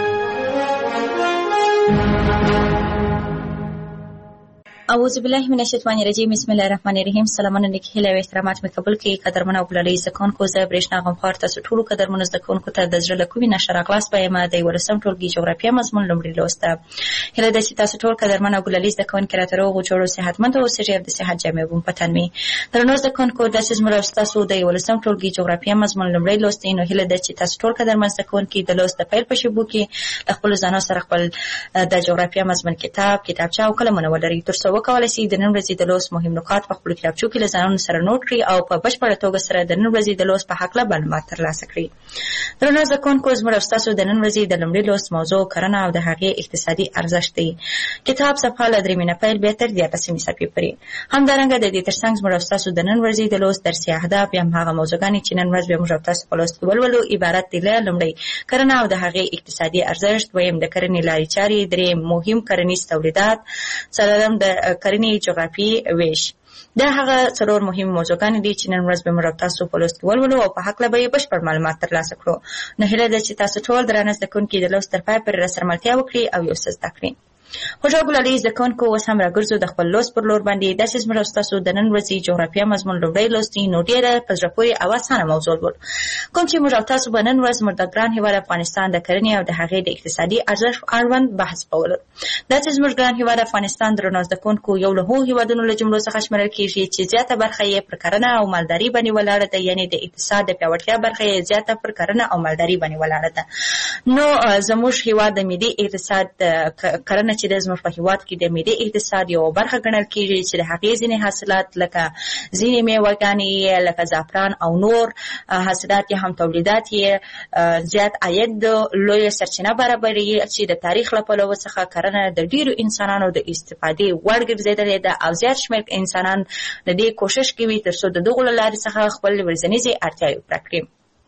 اعوذ بالله من الشیطان الرجیم، بسم الله الرحمن الرحیم. سلامونه نیکی هیله او احترامات مې قبول کړئ. قدرمنو او ګلالي زکونکو، زه برېښنا غمخوار تاسو ټولو قدرمنو زکونکو ته د زړه له کومې نه ښه راغلاست وایم. د یولسم ټولګي جغرافیه مضمون لومړی لوست ده. هیله ده چې تاسو ټول قدرمن او ګلالي زکونکي راته روغ او جوړ او صحتمند اوسئ او د صحت جامې مو په تن وي. درنو زکونکو، داسې زموږ تاسو د یولسم ټولګي جغرافیه مضمون لومړی لوست دی، نو هیله ده چې تاسو ټول قدرمن زکونکي د لوست د پیل په شیبو کې د خپل ځانو سره خپل د جغرافیه مضمون کتاب، کتابچه او قلمونه ولرئ تر څو وکولای شئ د نن ورځې د لوست مهم نکات په خپلو کتابچو کې له ځانونو سره نوټ کړئ او په بشپړه توګه سره د نن ورځې د لوست په هکله معلومات ترلاسه کړئ. درنو زکونکو، زموږ او ستاسو د نن ورځې د لومړي لوست موضوع کرنه او د هغې اقتصادي ارزښت دی. کتاب صفحه له درېیمې نه پیل بیا تر دیارلسمې صفحې پورې. همدارنګه د دې ترڅنګ زموږ او ستاسو د نن ورځې د لوست درسي اهداف یا هم هغه موضوعګانې چې نن ورځ بیا موږ او تاسو په لوست کې ولولو عبارت دي له لومړی کرنه او د هغې اقتصادي ارزښت، دویم د کرنې لارې چارې، درېیم مهم کرنیز تولیدات، څلورم د کرنې جغرافي ویش. دا هغه څلور مهم موضوعګانې دي چې نن ورځ به موږ تاسو په لوست کې ولولو او په هکله به یې بشپړ معلومات ترلاسه کړو. نو هیله ده چې تاسو ټول درانه زده کوونکي د لوست تر پایه پورې راسره ملتیا وکړي او یو څه زده کړي. خوږو ګلالي زده کوونکو، اوس هم راګرځو د خپل لوست پر لور باندې. داسې زموږ او ستاسو د نن ورځې جغرافیه مضمون لومړی لوست دی، نو ډېره په زړه پورې او اسانه موضوع ول کوم چې موږ او تاسو به نن ورځ زموږ د ګران هېواد افغانستان د کرنې او د هغې د اقتصادي ارزښت اړوند بحث به ولرو. داسې زموږ ګران هېواد افغانستان درنو زده کوونکو یو له هغو هېوادونو له جملو څخه شمېرل کېږي چې زیاته برخه یې پر کرنه او مالداري باندې ولاړه ده، یعنې د اقتصاد د پیاوړتیا برخه یې زیاته پر کرنه او مالداري باندې ولاړه ده. نو زموږ هېواد د ملي اقتصاد کرنه چې د زموږ په هېواد کې د ملي اقتصاد یو برخه ګڼل کېږي چې د هغې ځینې حاصلات لکه ځینې میوهګانې لکه زعفران او نور حاصلات یې هم تولیدات یې زیات عاید لویه سرچینه برابروي چې د تاریخ له پلوه څخه کرنه د ډېرو انسانانو د استفادې وړ ګرځېدلې ده او زیات شمېر انسانان د دې کوشش کوي تر څو د دغو له لارې څخه خپل ورځنیزې اړتیاوې پوره کړي.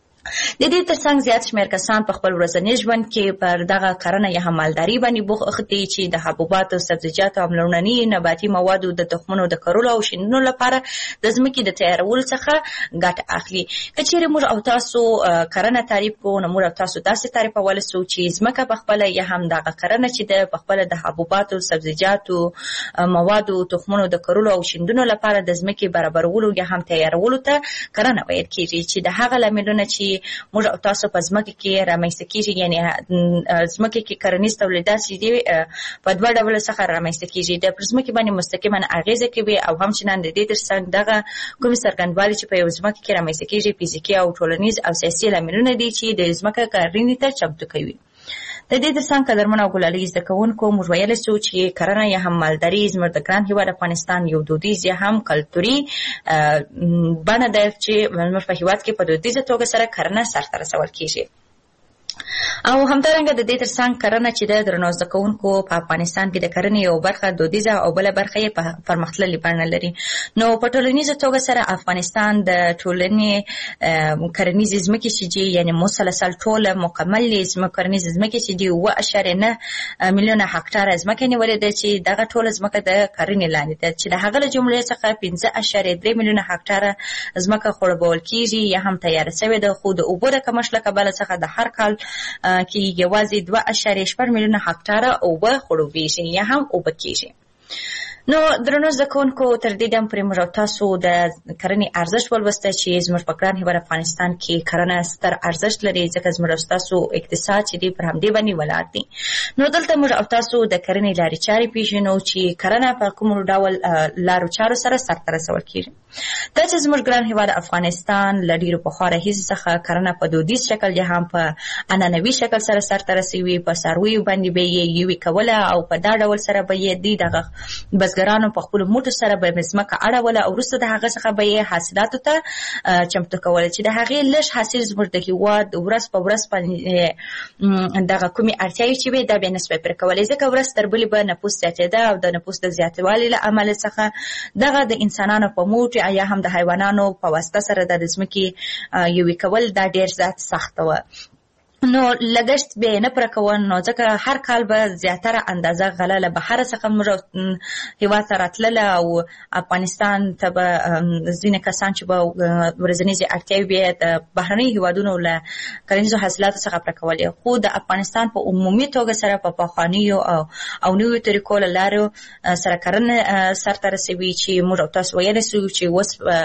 د دې ترڅنګ زیات شمېر کسان په خپل ورځني ژوند کې پر دغه کرنه یا هم مالداري باندې بوخت دي چې د حبوباتو، سبزیجاتو او لومړني نباتي موادو د تخمونو د کرلو او شیندلو لپاره د ځمکې د تیارولو څخه ګټه اخلي. که چیرې موږ او تاسو کرنه تعریف کوو، نو موږ او تاسو داسې تعریفولی سو چې ځمکه په خپله یا هم دغه کرنه چې ده په خپله د حبوباتو، سبزیجاتو، موادو، تخمونو د کرلو او شیندلو لپاره د ځمکې برابرولو یا هم تیارولو ته کرنه ویل کېږي چې د هغه لاملونه چې موږ او تاسو په ځمکه کې رامنځته کېږي، یعنې ځمکه کې کرنیز تولیدات چې دي په دوه ډوله څخه رامنځته کېږي، د پر ځمکې باندې مستقیما اغېزه کوي او همچنان د دې ترڅنګ دغه کومې څرګندوالي چې په یو ځمکه کې رامنځته کېږي فزیکي او ټولنیز او سیاسي لاملونه دي چې د ځمکه کرنې ته چمتو کوي. د دې ترڅنګ قدرمنو او ګلالي زده کوونکو، موږ ویلی سو چې کرنه یا هم مالداري زموږ د ګران هېواد افغانستان یو دودیز یا هم کلتوري بڼه ده چې زموږ په هېواد کې په دودیزه توګه سره کرنه سرته رسول کېږي. او همدارنګه د دې ترڅنګ کرنه چې د درنو زده کوونکو په افغانستان کې د کرنې یو برخه دودیزه او بله برخه یې په پرمختللې بڼه لري. نو په ټولنیزه توګه سره افغانستان د ټولنې کرنیزې ځمکې چې دي یعنې مسلسل ټوله مکملې کرنیزې ځمکې چې دي اووه اعشاریه نه میلیونه هکټاره ځمکه نیولې ده چې دغه ټوله ځمکه د کرنې لاندې ده چې د هغه له جملې څخه پنځه اعشاریه درې میلیونه هکټاره ځمکه خړوبول کېږي یا هم تیاره شوې ده، خو د اوبو د کمښت له کبله څخه د هر کال کې یوازې دوه اعشاریه شپږ میلیونه هکټاره اوبه خړوبېږي یا هم اوبه کېږي. نو درنو زده کوونکو تر دې دم پورې موږ تاسو د کرنې ارزښت ولوسته چې زموږ په ګران هېواد افغانستان کې کرنه ستر ارزښت لري ځکه زموږ تاسو اقتصاد چې دی پر همدې باندې ولاړ دی. نو دلته موږ او تاسو د کرنې لارې چارې پیژنو چې کرنه په کوم ډول لارو چارو سره سرته رسول کېږي. دا چې زموږ ګران هېواد افغانستان له ډېرو پخوا راهیسې څخه کرنه په دودیز شکل یا هم په عنعنوي شکل سره سرته رسوي، په څارویو باندې به یې یوې کوله او په دا ډول سره به یې دی دغه بزګرانو په خپلو موټو سره به یې ځمکه اړوله او وروسته د هغه څخه به یې حاصلاتو ته چمتو کوله چې د هغې لږ حاصل زموږ د هېواد ورځ په ورځ باندې دغه کومې اړتیاوې چې وې دا به یې نسبه پرې کولی ځکه ورځ تر بلې به نفوس زیاتېده او د نفوس د زیاتوالي له امله څخه دغه د انسانانو په موټ یا هم د حیوانانو په واسطه سره د ځمکې یوې کول دا ډېر زیات سخته وه. نو لګښت به نه پوره کوه نو ځکه هر کال به زیاتره اندازه غله له بهره څخه موږ هېواد ته راتلله او افغانستان ته به ځینې کسان چې به ورځنیزې اړتیاوې به یې د بهرنیو هېوادونو له کرنیزو حاصلاتو څخه پوره کولې، خو د افغانستان په عمومي توګه سره په پخوانیو او او نویو طریقو له لارو سره کرنه سرته رسوي چې موږ او تاسو ویلی سو چې اوس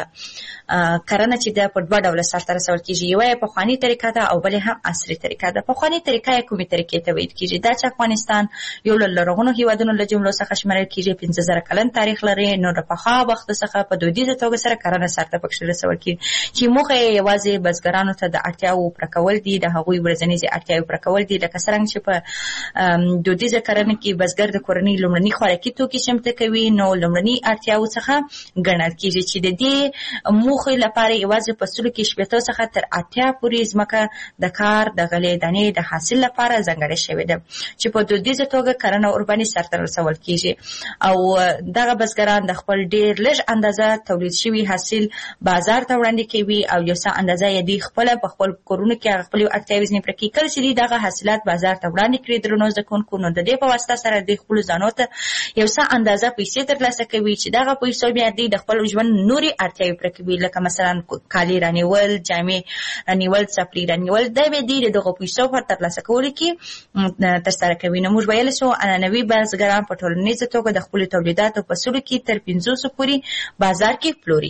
کرنه چې ده په دوه ډوله سرته رسول کېږي، یوه یې پخواني طریقه ده او بلې هم عصري طریقه ده. پخواني طریقه یې کومې طریقې ته ویل کېږي؟ دا چې افغانستان یو له لرغونو هېوادونو له جملو څخه شمېرل کېږي، پنځه زره کلن تاریخ لري. نو د پخوا وختو څخه په دودیزه توګه سره کرنه سرته پکښې رسول کېږي چې موخه یې یوازې بزګرانو ته د اړتیاوو پوره کول دي، د هغوی ورځنیزې اړتیاوې پوره کول دي. لکه څرنګه چې په دودیزه کرنه کې بزګر د کورنۍ لومړني خوراکي توکي چمتو کوي، نو لومړني اړتیاوو څخه ګڼل کېږي چې د دې موخې لپاره یوازې په سلو کې شپېتو څخه تر اتیا پورې ځمکه د کار د غلې دانې د حاصل لپاره ځانګړې شوې ده چې په دودیزه توګه کرنه ورباندې سرته رسول کېږي او دغه بزګران د خپل ډېر لږ اندازه تولید شوي حاصل بازار ته وړاندې کوي او یو څه اندازه یې دوی خپله په خپل کورونو کې هغه خپلې اړتیاوې ځینې پوره کوي. کله چې دوی دغه حاصلات بازار ته وړاندې کړي درنو زده کوونکو نو د دې په واسطه سره دوی خپلو ځانو ته یو څه اندازه پیسې ترلاسه کوي چې دغه پیسو بیا دوی د خپل ژوند نورې اړتیاوې پوره کوي، لکه مثلا کالي رانیول، جامې رانیول، څپلۍ رانیول. دا به دوی د دغو پیسو په ترلاسه کولو کې ترسره کوي. نو موږ ویلی سو عنعنوي بزګران په ټولنیزه توګه د خپلو تولیداتو په سلو کې تر پنځوسو پورې بازار کې پلوري.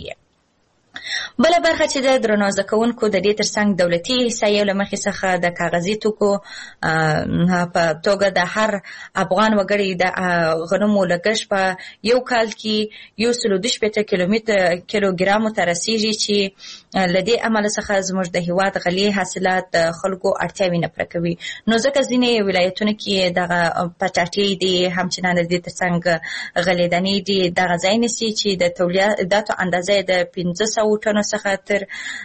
بله برخه چې د درنو زده کوونکو د دې ترڅنګ دولتي احصایو له مخې څخه د کاغذي توکو په توګه د هر افغان وګړي د غنمو لګښت په یو کال کې یو سلو دوه شپېته کیلومتر کیلوګرامو ته رسیږي چې له دې امله څخه زموږ د هېواد غلې حاصلات د خلکو اړتیاوې نه پوره کوي. نو ځکه ځینې ولایتونو کې دغه پټاټې دي، همچنان د دې ترڅنګ غلې دانې دي، دغه ځای نیسي چې د تولیداتو اندازه د پنځه سوه ټنو څخه تر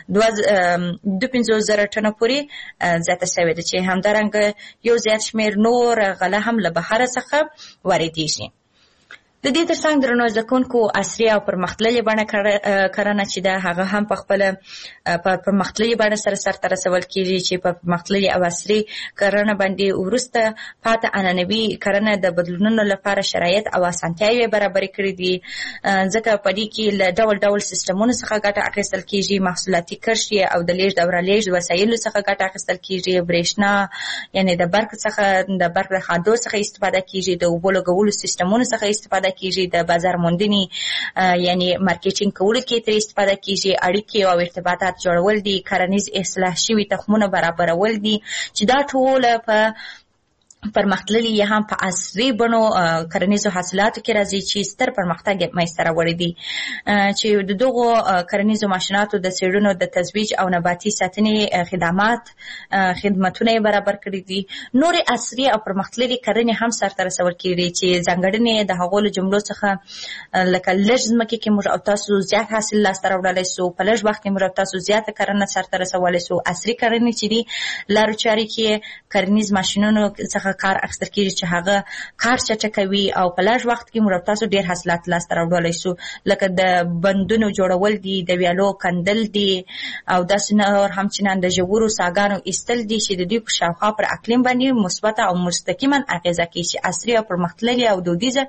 دوه پنځوس زره ټنو پورې زیاته شوې ده چې همدارنګه یو زیات شمېر نور غله هم له بهره څخه واردېږي. د دې ترڅنګ درنو زده کوونکو عصري او پرمختللې بڼه کرنه چې ده هغه هم په خپله په پرمختللې بڼه سره سرته رسول کېږي چې په پرمختللې او عصري کرنه باندې وروسته پاته عنعنوي کرنه د بدلونونو لپاره شرایط او اسانتیاوې برابرې کړي دي، ځکه په دې کې له ډول ډول سیسټمونو څخه ګټه اخیستل کېږي، محصولاتي کښت او د لیږد او رالېږد وسایلو څخه ګټه اخیستل کېږي، برېښنا یعنې د برق څخه د برق د خادو څخه استفاده کېږي، د اوبو لګولو سیسټمونو څخه استفاده کېږي، د بازار موندنې یعنې مارکیټینګ کولو کې ترې استفاده کېږي، اړیکې او ارتباطات جوړول دي، کرنیز اصلاح شوي تخمونه برابرول دي چې دا ټول په پرمختللي یا هم په عصري بڼو کرنیزو حاصلاتو کې راځي چې ستر پرمختګ منځته راوړی دی چې د دغو کرنیزو ماشیناتو د څېړنو د تزویج او نباتي ساتنې خدمات خدمتونه برابر کړي دي. نورې عصري او پرمختللي کرنې هم سرته رسول کېږي چې ځانګړنې د هغو له جملو څخه لکه لږ ځمکې کې موږ او تاسو زیات حاصل لاسته راوړلی سو، په لږ وخت کې موږ او تاسو زیاته کرنه سرته رسولی سو. عصري کرنې چې دي لارو چارې کې کرنیز ماشینونو څخه کار اخیستل کېږي چې هغه کار چټکوي او په لږ وخت کې موږ تاسو ډېر حاصلات لاسته راوړلی سو، لکه د بندونو جوړول دي، د ویالو کندل دي او داسې نور هم چنان د ژورو څاګانو ایستل دي چې د دوی په شاوخوا پر اقلیم باندې مثبته او مستقیما اغېزه کوي چې عصري او پرمختللې او دودیزه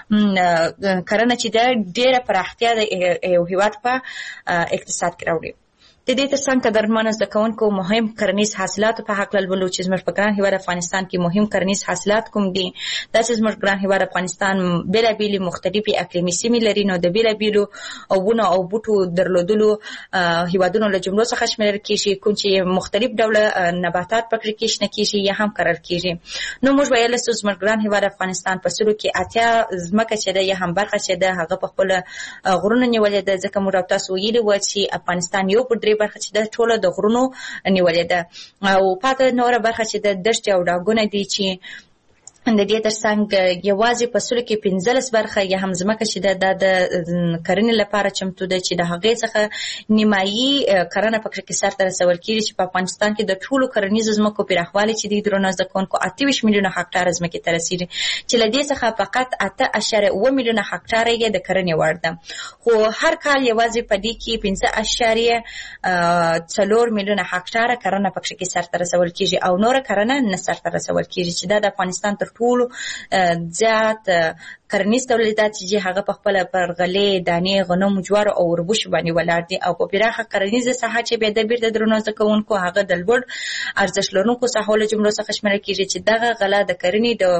کرنه چې ده ډېره پراختیا د یو هېواد په اقتصاد کې راوړي. د دې ترڅنګ قدرمنو زده کوونکو مهم کرنیز حاصلاتو په هکله لولو چې زموږ په ګران هېواد افغانستان کې مهم کرنیز حاصلات کوم دي. داسې زموږ ګران هېواد افغانستان بېلابېلې مختلفې اقلیمي سیمې لري، نو د بېلابېلو ونو او بوټو درلودلو هېوادونو له جملو څخه شمیرل کېږي، کوم چې مختلف ډوله نباتات پکې کې شنه کېږي یا هم کرل کېږي. نو موږ ویلی سو زموږ ګران هېواد افغانستان په سلو کې اتیا ځمکه چې ده یا هم برخه چې ده هغه په خپله غرونه نیولې ده، ځکه موږ او تاسو ویلي وه چې افغانستان یو په درې برخه چې د ټوله د غرونو نیولې ده او پاته نوره برخه چې د دښتې او ډاګونه دي چې د دې ترڅنګ یوازې په سلو کې پنځلس برخه یا هم ځمکه چې ده د کرنې لپاره چمتو ده چې د هغې څخه نیمایي کرنه پکې کې سرته رسول کېږي چې په افغانستان کې د ټولو کرنیزو ځمکو پراخوالی چې دی درنو زده کوونکو اته ویشت میلیونه هکټاره ځمکې ته رسېږي چې له دې څخه فقط اته اعشاریه اووه میلیونه هکټاره یې د کرنې وړ ده، خو هر کال یوازې په دې کې پنځه اعشاریه څلور میلیونه هکټاره کرنه پکې کې سرته رسول کېږي او نوره کرنه نه سرته رسول کېږي چې دا د افغانستان تر ټولو زیات کرنیز تولیدات چې هغه په خپله پر غلې، دانې، غنمو، جوارو او وربشو باندې ولاړ دي او په پراخه کرنیزه ساحه چې بیا د بیرته درنو زده کوونکو هغه د لوړ ارزښت لرونکو ساحو له جملو څخه شمیرل کېږي چې دغه غله د کرنې د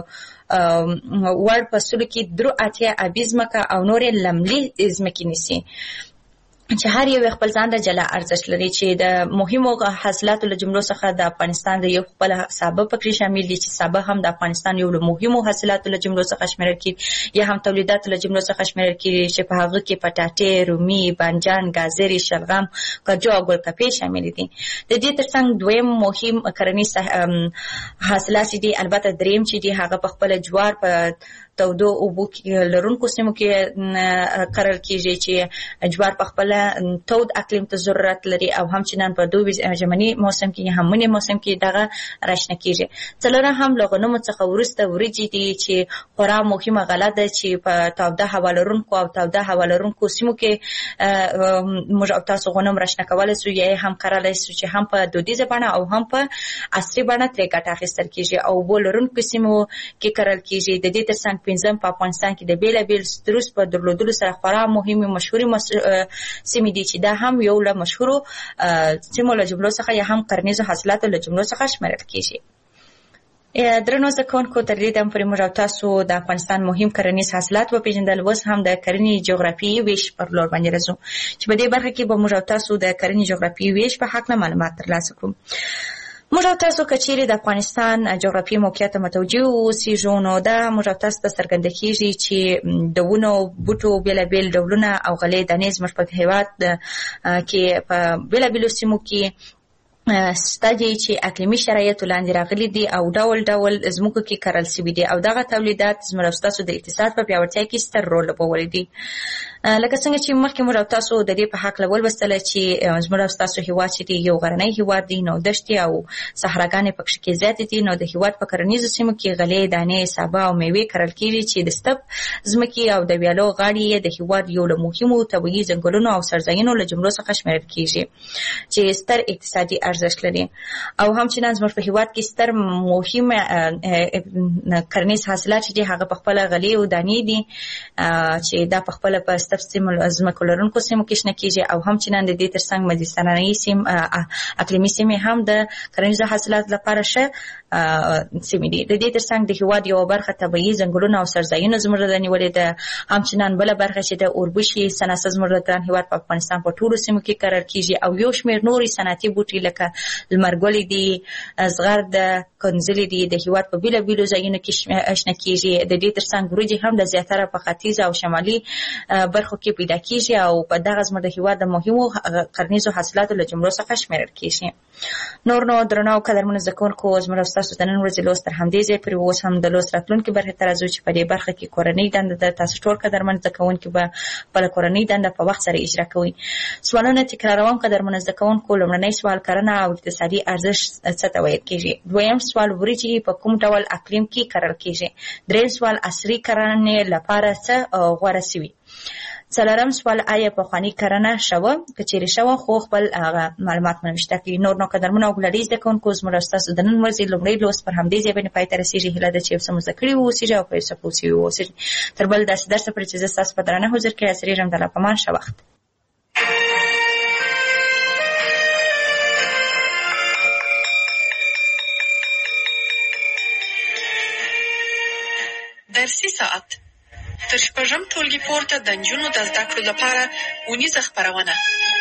وړ فصلو کې درو اتیا ابي ځمکه او نورې لملي ځمکې نیسي چې هر یو خپل ځان د جلا ارزښت لري چې د مهمو حاصلاتو له جملو څخه د افغانستان د یو خپل سابه پکې شامل دي چې سابه هم د افغانستان یو له مهمو حاصلاتو له جملو څخه شمیرل کېږي یا هم تولیداتو له جملو څخه شمیرل کېږي چې په هغه کې پټاټې، رومي، بانجان، ګازرې، شلغم، کاجو او ګلکپې شامل دي. د دې ترڅنګ دویم مهم کرنیز حاصلات دي البته دریم چې دي هغه په خپل جوار په تودو اوبو لرونکو سیمو کې کرل کېږي چې جوار په خپل تود اقلیم ته ضرورت لري او همچنان په دوبي ژمني موسم کې هم منی موسم کې دغه راشنه کېږي. څلورم هم له غنمو څخه وروسته وریجې دي چې خورا مهمه غله ده چې په تاوده هوا لرونکو او تاوده هوا لرونکو سیمو کې موږ او تاسو غنم راشنه کولی سو یا هم کرلی سو چې هم په دودیزه بڼه او هم په عصري بڼه ترې ګټه اخیستل کېږي او اوبو لرونکو سیمو کې کرل کېږي. د دې ترڅنګ پنځم په افغانستان کې د بېلابېل ستروس په درلودلو سره خورا مهمې مشهورې سیمې دي چې دا هم یو له مشهورو سیمو له جملو څخه یا هم کرنیزو حاصلاتو له جملو څخه شمیرل کېږي. درنو زده کوونکو تر دې دمه پورې موږ او تاسو د افغانستان مهم کرنیز حاصلات وپېژندل، اوس هم د کرنې جغرافیایي ویش پر لور باندې راځو چې په دې برخه کې به موږ او تاسو د کرنې جغرافیایي ویش په هکله معلومات ترلاسه کړو. موږ او تاسو که چیرې د افغانستان جغرافیایي موقعیت ته متوجه اوسېږو نو دا موږ او تاسو ته څرګنده کېږي چې د ونو بوټو بېلابېل ډولونه او غلې دانې زموږ په هېواد کې په بېلابېلو سیمو کې سته دي چې اقلیمي شرایطو لاندې راغلي دي او ډول ډول ځمکو کې کرل سوي دي او دغه تولیدات زموږ او ستاسو د اقتصاد په پیاوړتیا کې ستر رول لوبولی دي. لکه څنګه چې مخکې موږ او تاسو د دې په هکله ولوستله چې زموږ او ستاسو هېواد چې دی یو غرنی هېواد دی، نو دښتې او صحراګانې پکې کې زیاتې دي، نو د هېواد په کرنیزو سیمو کې غلې، دانې، سابه او میوې کرل کېږي چې د ستپ ځمکې او د ویالو غاړې یې د هېواد یو له مهمو طبیعي ځنګلونو او سرزاینو له جملو څخه شمیرل کېږي چې ستر اقتصادي ارزښت لري او همچنان زموږ په هېواد کې ستر مهم کرنیز حاصلات چې دي هغه په خپله غلې او دانې دي چې دا په خپله په ستپ ځمکو لرونکو سیمو کې شنه کېږي او همچنان د دې ترڅنګ مدیترانه‌ایي سیم اقلیمي سیمې هم د کرنیزو حاصلاتو لپاره ښه سیمې دي. د دې ترڅنګ د هېواد یوه برخه طبیعي ځنګلونه او سرزاینو زموږ د نیولې ده، همچنان بله برخه چې د اوربشي صنعت زموږ د ګران هېواد په افغانستان په ټولو سیمو کې کرل کېږي او یو شمېر نورې صنعتي بوټي لکه لمرګولې دي، زغر د کنځلې دي، د هیواد په بیلو بیلو ځایونو کې شنه کیږي. د دې ترڅنګ وریجې هم د زیاتره په ختیځ او شمالي برخو کې پیدا کیږي او په دغه زموږ د هیواد د مهمو کرنیزو حاصلاتو له جملو څخه شمیرل کیږي. نور نو درنو او قدرمنو زده کوونکو، زموږ ستاسو د نن ورځې لوست تر همدې ځایه پورې اوس هم د لوست راتلونکي برخې ته راځو چې په دې برخه کې کورنۍ دنده ده. تاسو ټول قدرمن زده کوونکي به خپله کورنۍ دنده په وخت سره اجرا کوئ. سوالونه تکراروم قدرمنو زده کوونکو. لومړنی سوال کرنه او اقتصادي ارزښت څه ته ویل کیږي؟ دویم سوال وریجې په کوم ډول اقلیم کې کرل کیږي؟ دریم سوال عصري کرنې لپاره څه غوره سوي؟ څلورم سوال آیا پخواني کرنه شوه؟ که چیرې شوه خو خپل معلومات مو نشته کړي. نور نو قدرمنو او ګلالي زده کوونکو، زموږ ستاسو د نن ورځې لومړی لوست پر همدې ځای باندې پای ته رسېږي. هیله ده چې یو څه مو زده کړي واوسېږي او په یو څه پوه سوي واوسېږي. تر بل داسې درسه پورې چې زه ستاسو په درانه حضور کې حاضرېږم، د الله په امان، ښه وخت. درسي ساعت تر شپږم ټولګي پورته د نجونو د زده کړو لپاره اونیزه خپرونه.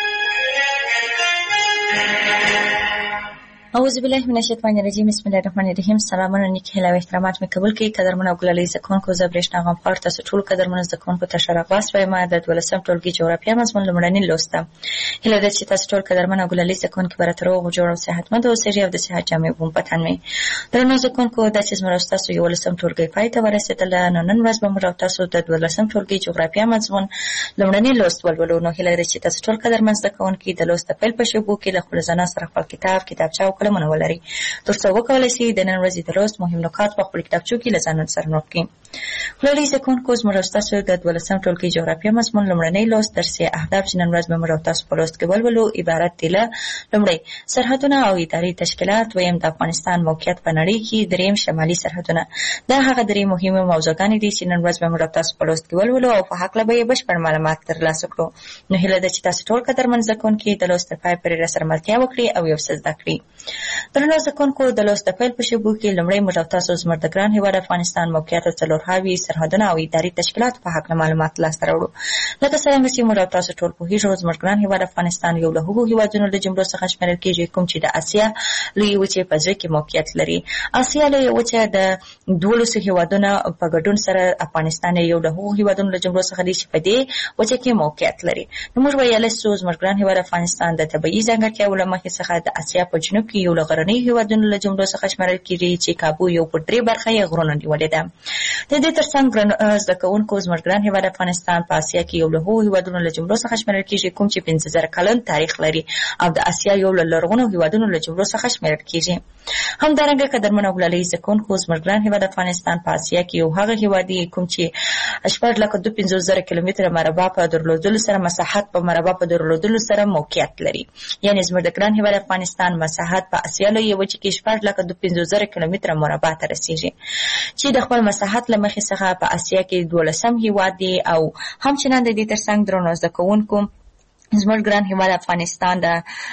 اعوذ بالله من الشیطان الرجیم، بسم الله الرحمن الرحیم. سلامونه، نیک هیله او احترامات مې قبول کړئ. قدرمنو او ګلالي زده کوونکو، زه برېښنا غمخوار تاسو ټولو قدرمنو زده کوونکو ته ښه راغلاست وایم. د دولسم ټولګي جغرافیه مضمون لومړنی لوست ده. هیله ده چې تاسو ټول قدرمنو او ګلالي زده کوونکي به راته روغ او جوړ او صحتمند اوسېږئ او د صحت جامې به مو په تن وي. درنو زده کوونکو، داسې زموږ ستاسو یولسم ټولګی پای ته ورسېدله. نو نن ورځ به موږ او تاسو د دولسم ټولګي جغرافیه مضمون لومړنی لوست ولولو. نو هیله ده چې تاسو ټول قدرمن زده کوونکي د لوست د پیل په شېبو کې له خپلو ځانه سره خپل کتاب، کتابچه او قلمونه ولرئ، تر څو وکولای شي د نن ورځې د لوست مهم نکات په خپل کتابچو کې له ځان سره نوٹ کړئ. ګلالي زده کوونکو، زموږ ستاسو د دولسم ټولګي جغرافیه مضمون لومړنی لوست درسي اهداف چې نن ورځ به موږ تاسو په لوست کې ولولو عبارت دي له: لومړی سرحدونه او اداري تشکیلات، دویم د افغانستان موقعیت په نړۍ کې، دریم شمالي سرحدونه. دا هغه درې مهمه موضوعګانې دي چې نن ورځ به موږ تاسو په لوست کې ولولو او په هکله به یې بشپړ معلومات ترلاسه کړو. نو هیله ده چې تاسو ټول قدرمن زده کوونکي د لوست تر پای پورې راسره ملتیا وکړي او یو څه زده کړي. درنو زده کوونکو، د لوست د پیل په شېبو کې لومړی موږ تاسو زموږ د ګران هېواد افغانستان موقعیت او څلورهاوي سرحدونه او اداري تشکیلات په هکله معلومات لاسته راوړو. لکه څرنګه چې موږ تاسو ټول پوهېږو، زموږ ګران هېواد افغانستان یو له هغو هېوادونو له جملو څخه شمیرل کېږي کوم چې د اسیا لویې وچې په زړه کې موقعیت لري. اسیا لویې وچه د دولسو هېوادونو په ګډون سره افغانستان یو له هغو هېوادونو له جملو څخه دی چې په دې وچه کې موقعیت لري. نو موږ ویلی سو زموږ ګران هېواد افغانستان د طبیعي ځانګړتیاو له مخې څخه د اسیا په جنوب کې یو له غرنیو هېوادونو له جملو څخه شمیرل کېږي چې کابو یو پر درې برخه یې غرونه نیولې ده. د دې ترڅنګ زده کوونکو، زموږ ګران هېواد افغانستان په اسیا کې یو له هغو هېوادونو له جملو څخه شمیرل کېږي کوم چې پنځه زره کلن تاریخ لري او د اسیا یو له لرغونو هېوادونو له جملو څخه شمیرل کېږي. همدارنګه قدرمنو او ګلالي زده کوونکو، زموږ ګران هېواد افغانستان په اسیا کې یو هغه هېواد دی کوم چې شپږ لکه دوه پنځوس زره کیلومتره مربع په درلودلو سره مساحت په مربع په درلودلو سره موقعیت لري. یعنې زموږ د ګران هېواد افغانستان مساحت په اسیا لویې وچې کې شپږ لکه دوه پنځوس زره کیلومتره مربع ته رسېږي چې د خپل مساحت له مخې څخه په اسیا کې دولسم هېواد دی. او همچنان د دې ترڅنګ درنو زده کوونکو، زموږ ګران هېواد افغانستان د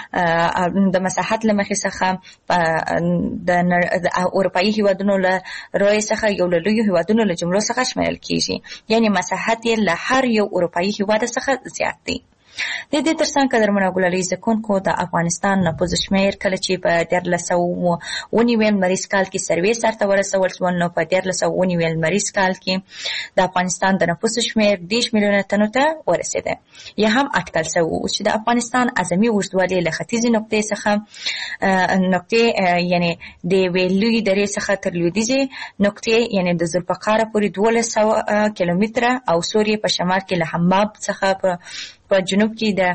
د مساحت له مخې څخه د اروپایي هېوادونو له رویې څخه یو له لویو هېوادونو له جملو څخه شمیرل کېږي. یعنې مساحت یې له هر یو اروپایي هېواد څخه زیات دی. د دې ترڅنګ قدرمنو او ګلالي زده کوونکو، د افغانستان نفوس شمېر کله چې په دیارلس سوه ونیوي لمریز کال کې سروې سرته ورسول شول، نو په دیارلس سوه ونیوي لمریز کال کې د افغانستان د نفوس شمېر دېرش میلیونه تنو ته ورسېده. یا هم اټکل شوی و چې د افغانستان اعظمي اوږدوالی له ختیځې نقطې څخه نقطې یعنې د یوې لویې درې څخه تر لویدیځې نقطې یعنې د ذوالفقاره پورې دولس سوه کیلومتره او سوریې په شمال کې له حماب څخه په په جنوب کې د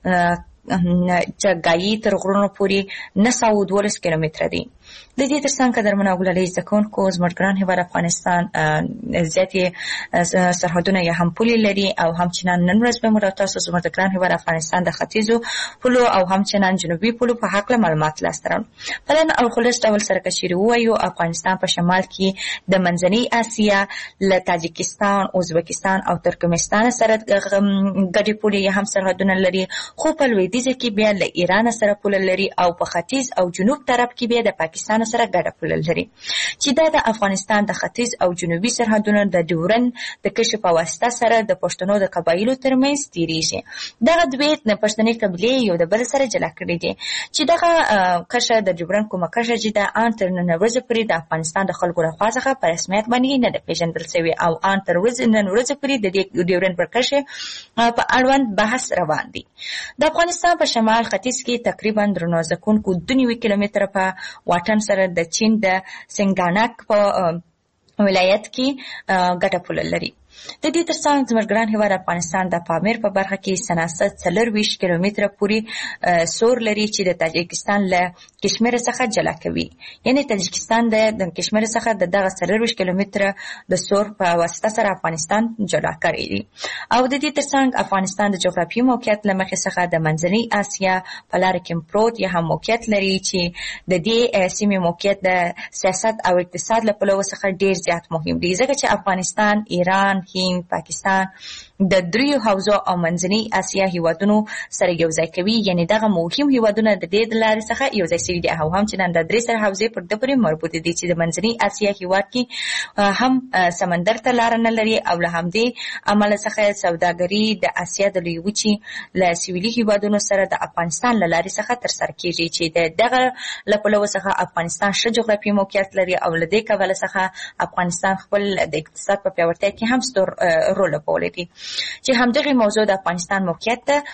چګایي تر غرونو پورې نه سوه دولس کیلومتره دی. د دې ترڅنګ قدرمنو او ګلالي زده کوونکو، زموږ ګران هېواد افغانستان زیاتې سرحدونه یا هم پولې لري او همچنان نن ورځ به موږ تاسو زموږ د ګران هېواد افغانستان د ختیځو پولو او همچنان جنوبي پولو په هکله معلومات لاسته راوړو. په لنډ او خلاص ډول سره که چېرې ووایو، افغانستان په شمال کې د منځنۍ اسیا له تاجکستان، ازبکستان او ترکمنستان سره ګډې پولې یا هم سرحدونه لري، خو په لویدیځه کې بیا له ایران سره پوله لري او په ختیځ او جنوب طرف کې بیا د پاکستان پاکستان سره ګډه پوله لري چې دا د افغانستان د ختیځ او جنوبي سرحدونو د ډیورن د کشف په واسطه سره د پښتنو د قبایلو ترمنځ تیریږي. دغه دوی د پښتني قبیلې یو د بل سره جلا کړي دي چې دغه کشه د ډیورن کومه کشه چې د ان تر نن ورځې پورې د افغانستان د خلکو لخوا څخه په رسمیت باندې نه ده پیژندل شوې او ان تر ورځې نن ورځې پورې د دې ډیورن پر کشه په اړوند بحث روان دی. د افغانستان په شمال ختیځ کې تقریبا درنو ځکونکو دوه نوي کیلومتره په واټن سره د چین د سنګانک په ولایت کې ګټه پوله لري. د دې ترڅنګ زموږ ګران هیواد افغانستان د پامیر په برخه کې سناست څلرویشت کیلومتره پورې سور لري چې د تاجکستان له کشمیر څخه جلا کوي. یعنی تاجکستان د کشمیر څخه د دغه څلرویشت کیلومتره د سور په واسطه سره افغانستان جلا کړی دی. او د دې ترڅنګ افغانستان د جغرافیایي موقعیت له مخې څخه د منځنۍ اسیا په لاره کې پروت یا هم موقعیت لري چې د دې سیمې موقعیت د سیاست او اقتصاد له پلوه څخه ډیر زیات مهم دی ځکه چې افغانستان، ایران، هند، پاکستان د دریو حوزو او منځنۍ اسیا هیوادونو سره یو ځای کوي. یعنی دغه مهم هیوادونه د دې د لارې څخه یو ځای شوي دي او هم چې نن د درې سره حوزې پر د پورې مربوط دي چې د منځنۍ اسیا هیواد کې هم سمندر ته لار نه لري او له همدې امله څخه سوداګري د اسیا د لوی وچې له سویلي هیوادونو سره د افغانستان له لارې څخه ترسره کیږي چې د دغه له پلوه څخه افغانستان ښه جغرافیایي موقعیت لري او له دې کبله څخه افغانستان خپل د اقتصاد په پیاوړتیا کې هم ستر رول لوبولی دی چې همدغه موضوع د افغانستان موقعیت ته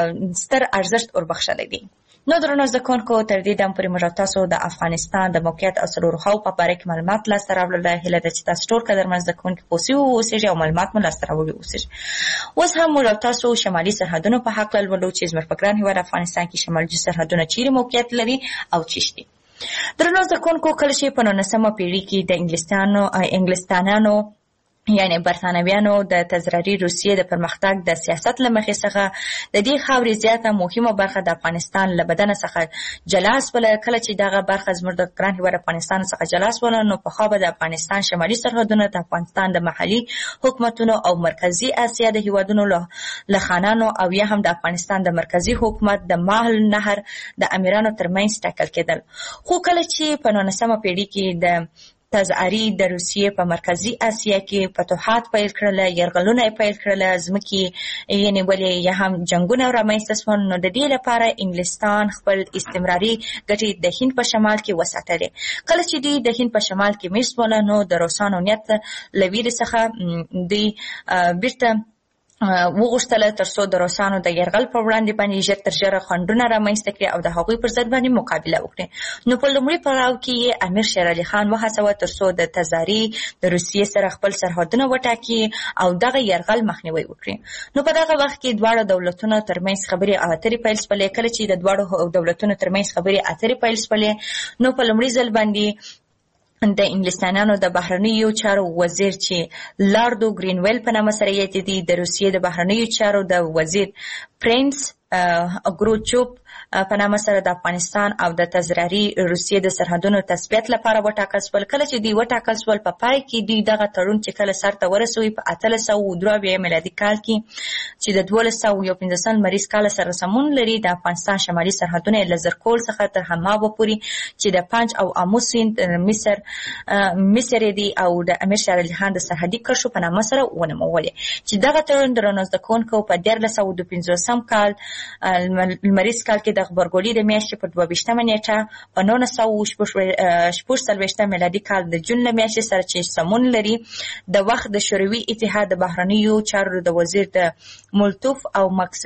ستر ارزښت وربخښلی دی. نو درنو زده کوونکو تر دې دم پورې موږ تاسو د افغانستان د موقعیت او څلورو خواو په باره کې معلومات لاسته راوړل. هیله ده چې تاسو ټول قدرمن زده کوونکي پوه واوسئ او معلومات مو لاسته راوړي اوسئ. اوس هم موږ تاسو شمالي سرحدونو په هکله لولو چې زموږ په ګران هېواد افغانستان کې شمالي سرحدونه چیرې موقعیت لري او چیرې دي. درنو زده کوونکو کله چې په نولسمه پېړۍ کې د انګلستانو انګلستانانو یعنی برتانویانو د تزراري روسیې د پرمختګ د سیاست له مخې څخه د دې خاورې زیاته مهمه برخه د افغانستان له بدنه څخه جلا سوله. کله چې دغه برخه زموږ د ګران هېواد افغانستان څخه جلا سوله نو پخوا به د افغانستان شمالي سرحدونه د افغانستان د محلي حکومتونو او مرکزي اسیا د هېوادونو له خانانو او یا هم د افغانستان د مرکزي حکومت د ماهل نهر د امیرانو ترمنځ ټاکل کېدل. خو کله چې په نولسمه پېړۍ کې د تزعري د روسیې په مرکزي اسیا کې فتوحات پیل کړل، یرغلونه یې پیل کړل، ځمکې یې نیولې یا هم جنګونه رامنځته شول. نو د دې لپاره انګلستان خپل استمراري ګټې د هند په شمال کې وساتلې. کله چې دوی د هند په شمال کې مېشت شول نو د روسانو نیت له ویرې څخه دوی بیرته وغوښتله تر څو د روسانو د یرغل په وړاندې باندې ژر تر ژره خنډونه رامنځته کړي او د هغوی پر ضد باندې مقابله وکړي. نو په لومړي پړاو کې امیر شیر علي خان وهڅوه تر څو د تزاري د روسیې سره خپل سرحدونه وټاکي او دغه یرغل مخنیوي وکړي. نو په دغه وخت کې دواړه دولتونو ترمنځ خبرې اترې پیل شولې. کله چې د دواړو دولتونو ترمنځ خبرې اترې پیل شولې نو په لومړي ځل باندې د انګلستانانو د بهرنیو چارو وزیر چې لاردو ګرینویل په نامه سره یادېدی، د روسیې د بهرنیو چارو د وزیر پرنس اګروچوب په نامه سره د افغانستان او د تزراري روسیې د سرحدونو تثبیت لپاره وټاکل شول. کله چې دوی وټاکل شول په پای کې دوی دغه تړون چې کله سرته ورسوي په اتلس سوه دوه اویا میلادي کال کې چې د دولس سوه یو پنځوسم لمریز کال سره سمون لري، د افغانستان شمالي سرحدونه له زرکول څخه تر حمابه پورې چې د پنج او آمو سیند مصر مصر دی او د امیر شیر علي خان د سرحدي کرښو په نامه سره ونومولې چې دغه تړون درنو زده کوونکو په دیارلس سوه دوه پنځوسم کال لمریز کال کې د غبرګولي د میاشتې په دوه ویشتمه نیټه په نولس سوه شپږ څلوېښتم میلادي کال د جون له میاشتې سره چې سمون لري د وخت د شوروي اتحاد د بهرنیو چارو د وزیر د مولتوف او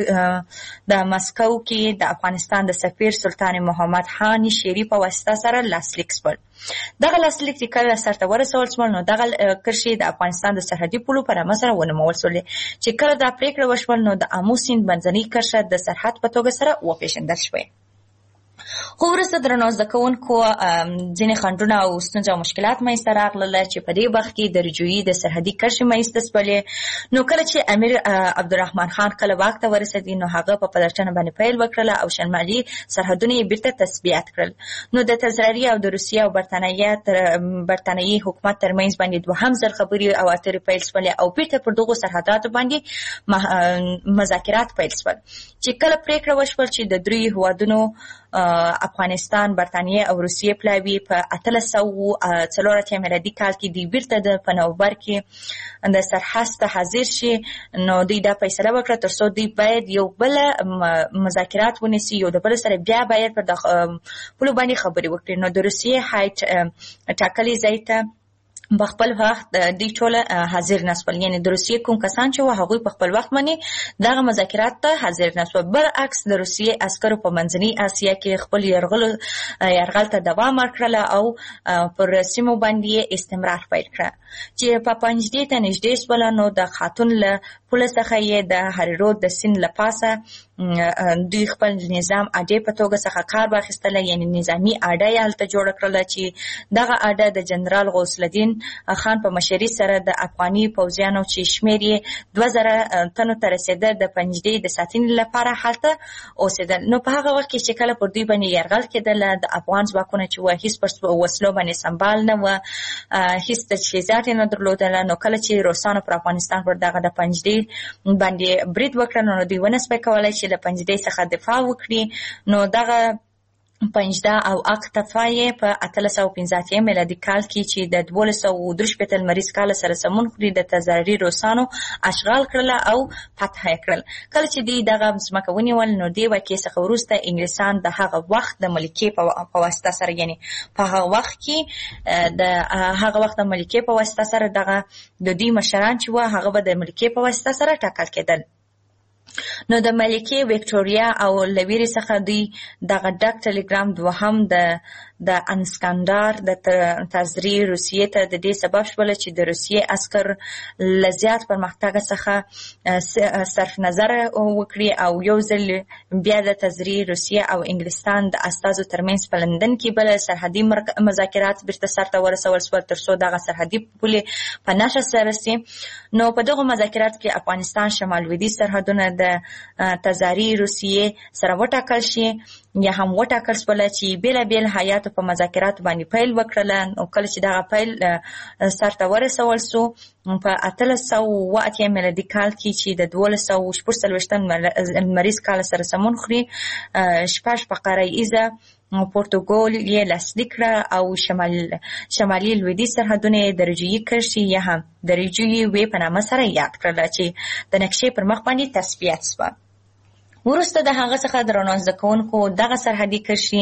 د مسکو کې د افغانستان د سفیر سلطان محمد خان شیری په واسطه سره لاسلیک شول. دغه لاسلیک چې کله سرته ورسول شول نو دغه کرښې د افغانستان د سرحدي پولو په نامه سره ونومول شولې چې کله دا پریکړه وشول نو د آمو سیند منځنۍ کرښه د سرحد په توګه سره وپېژندل شوې. خو وروسته درنو زده کوونکو ځینې خنډونه او ستونزې او مشکلات منځته راغلل چې په دې وخت کې د رجوعي د سرحدي کرښې منځته شولې. نو کله چې امیر عبدالرحمن خان کله واک ته ورسېد نو هغه په پلټنه باندې پیل وکړله او شمالي سرحدونه یې بیرته تثبیت کړل. نو د تزراري او د روسیې او برتانیې برتانیې حکومت ترمنځ باندې دوهم ځل خبرې او اترې پیل شولې او بیرته پر دغو سرحداتو باندې مذاکرات پیل شول چې کله پریکړه وشول چې د دریو هیوادونو افغانستان، برتانیې او روسیې پلاوي په اتلس سوه څلور اتیا میلادي کال کې دوی بیرته د په نوبر کې د سرحد ته حاضر شي. نو دوی دا فیصله وکړه تر څو دوی باید یو بل مذاکرات ونیسي، یو د بل سره بیا باید پر د پولو باندې خبرې وکړي. نو د روسیې هایټ ټاکلي ځای ته په خپل وخت دوی ټول حاضر نسول، یعنی د روسیې کوم کسان چې و هغوی په خپل وخت باندې دغه مذاکرات ته حاضر نسول. برعکس د روسیې عسکرو په منځنۍ اسیا کې خپل یرغل یرغل ته دوام ورکړله او پر سیمو باندې استمرار پیل کړه چې په پنجدې ته نږدې سول. نو د خاتون له پوله څخه یې د هریرود د سیند له پاسه دوی خپل نظام اډې په توګه څخه کار واخیستله، یعنی نظامی اډه یې هلته جوړه کړله چې دغه اډه د جنرال غوث الدین خان په مشرۍ سره د افغاني پوځیانو چې شمېر یې دوه زره تنو ته رسېده د پنجدې د ساتنې لپاره هلته اوسېدل. نو په هغه وخت کې چې کله پر دوی باندې یرغل کېدله د افغان ځواکونه چې وه هېڅ پر وسلو باندې سمبال نه وه، هېڅ تجهیزات یې نه درلودله. نو کله چې روسانو پر افغانستان پر دغه د پنجدې باندې برید وکړه نو دوی ونه سوی کولی چې له پنجدې څخه دفاع وکړي. نو دغه پنجده او اقتفا یې په اتلس سوه پنځه اتیا میلادي کال کې چې د دولس سوه درې شپېته لمریز کال سره سمون خوري د تزاري روسانو اشغال کړله او فتح یې کړل. کله چې دوی دغه ځمکه ونیول نو دې واقعې څخه وروسته انګلیسان د هغه وخت د ملکې په واسطه سره، یعنی په هغه وخت کې د هغه وخت د ملکې په واسطه سره دغه د دوی مشران چې وه هغه به د ملکې په واسطه سره ټاکل کېدل. نو د ملکې وکټوریا او لویري څخه دوی دغه ډک ټلګرام دوهم د د انسکندر د تزری روسیې ته د دې سبب شول چې د روسیې عسكر لزیات پرمختګ څخه صرف نظر وکړي او یو ځل بیا د تزری روسیې او انګلستان د استازو ترمنځ په لندن کې بل سرحدي مذاکرات بیرته سرته ورسول شول تر څو دغه سرحدي پولې په نشه سره رسي. نو په دغه مذاکرات کې افغانستان شمال لویدیځ سرحدونه د تزاری روسیې سره وټاکل شي یا هم وټاکل شول چې بیل بیل حیات په مذاکرات باندې پیل وکړل. او کله چې دغه پیل سرته ورسول سو په اتلس سوه اتیا میلادي کال کې چې د دولس سوه شپږ څلوېښتم لمریز کال سره سمون خوري شپږ فقره ایزه پورتوګال یې لاسلیک کړه او شمال شمالي لویدیځ سرحدونه یې درجوي کرښې یا هم درجوي وې په نامه سره یاد کړل چې د نقشې پر مخ باندې تصفیات شوه. وروسته د هغه څخه درنو زده کوونکو دغه سرحدي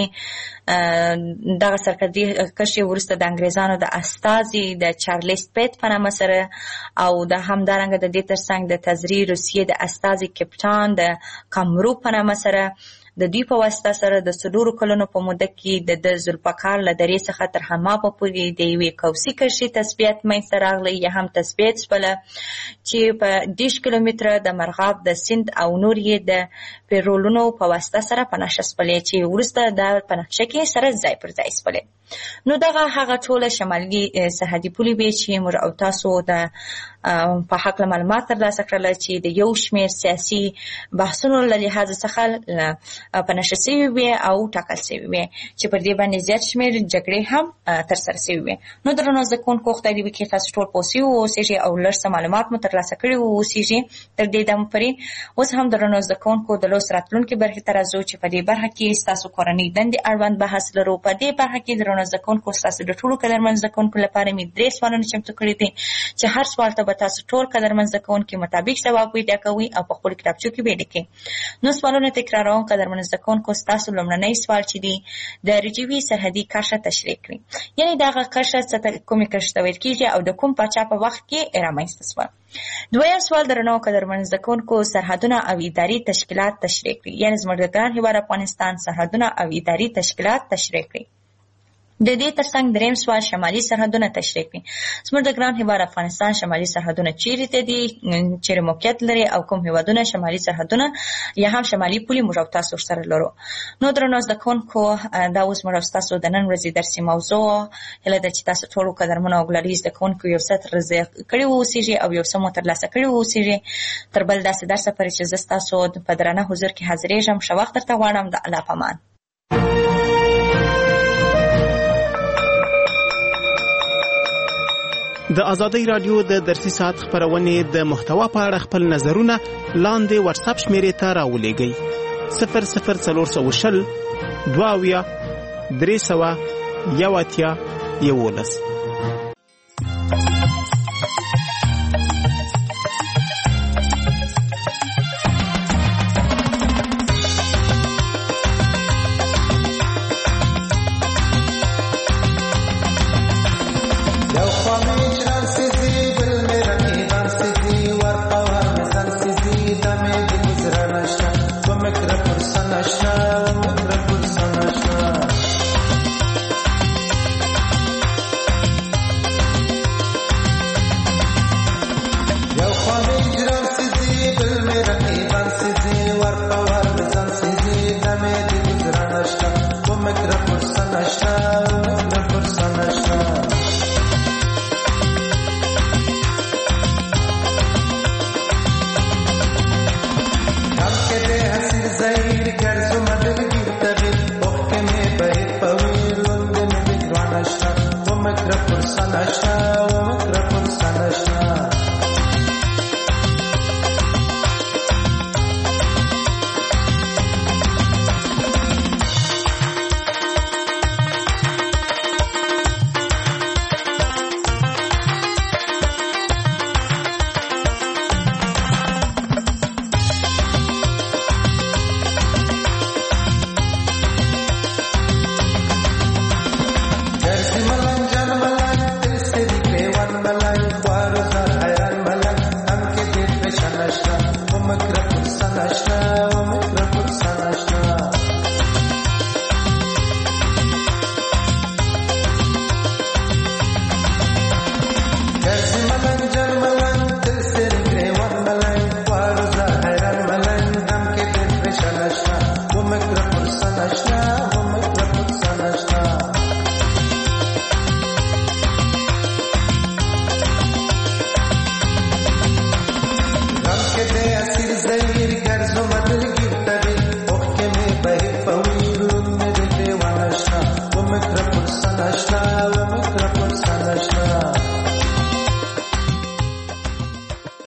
کرښې دغه سرحدي کرښې وروسته د انګریزانو د استازي د چارلز پیټ په نامه سره او د همدارنګه د دې ترڅنګ د تزری روسیې د استازي کپټان د کامرو په نامه سره د دوی په واسطه سره د څلورو کلونو په موده کې د د ذوالفقار له درې څخه تر حمامه پورې د یوې قوسي کرښې تثبیت منځته راغلی یا هم تثبیت شوله چې په دېرش کیلومتره د مرغاب د سیند او نور یې د پیرولونو په واسطه سره په نښه شولې چې وروسته د په نقشه کې سره ځای پر ځای شولې. نو دغه هغه ټوله شمالي سرحدي پولې وې چې موږ او تاسو د په حق معلومات ترلاسه کړل چې د یو شمېر سیاسي بحثونو له لحاظ څخه په نشه شوي وي او ټاکل شوي وي چې پر دې باندې زیات شمېر جګړې هم ترسره شوي وي. نو درنو زده کوونکو خدای دې وکړي تاسو ټول پوه شوي واوسېږئ او لږ څه معلومات مو ترلاسه کړي واوسېږئ. تر دې دمه پورې اوس هم درنو زده کوونکو د لوست راتلونکي برخې ته راځو چې په دې برخه کې ستاسو کورنۍ دندې اړوند بحث لرو. په دې برخه کې درنو زده کوونکو ستاسو د ټولو قدرمن زده کوونکو لپاره مې درې سوالونه چمتو کړي دي چې هر سوال ته به تاسو ټول قدرمن زده کوونکي مطابق ځواب پیدا کوئ او په خپلو کتابچو کې به یې لیکئ. نو سوالونه تکراروم. قدرمن زده کوونکو ستاسو لومړنی سوال چې دی د رجوي سرحدي کرښه تشریح کړئ، یعنی دغه کرښه څه ته کومې کرښې ته ویل کېږي او د کوم پاچا په وخت کې رامنځته شوه. دویم سوال درنو قدرمن زده کوونکو سرحدونه او اداري تشکیلات تشریح کړئ، یعنی زموږ د ګران هېواد افغانستان سرحدونه او اداري تشکیلات تشریح کړئ. د دې ترڅنګ دریم سوال شمالي سرحدونه تشریح کړئ. زموږ د ګران هېواد افغانستان شمالي سرحدونه چیرې ته دي، چیرې موقعیت لري او کوم هېوادونه شمالي سرحدونه یا هم شمالي پولې موږ او تاسو ورسره لرو. نو درنو زده کوونکو دا اوس موږ او تاسو د نن ورځې درسي موضوع هیله ده چې تاسو ټولو قدرمنو او ګلالي زده کوونکو یو څه ترلاسه کړي واوسېږئ او یو څه مو ترلاسه کړي واوسېږئ. تر بل داسې درسه پورې چې زه ستاسو په درانه حضور کې حاضرېږم ښه وخت درته غواړم. د الله په امان. د ازادۍ رادیو د درسي ساعت خبرونې د محتوا په اړه خپل نظرونه لاندې واتساپ شمیرې ته راولېږئ: صفر صفر څلور سوه شل دوه اویا درې سوه یو اتیا یولس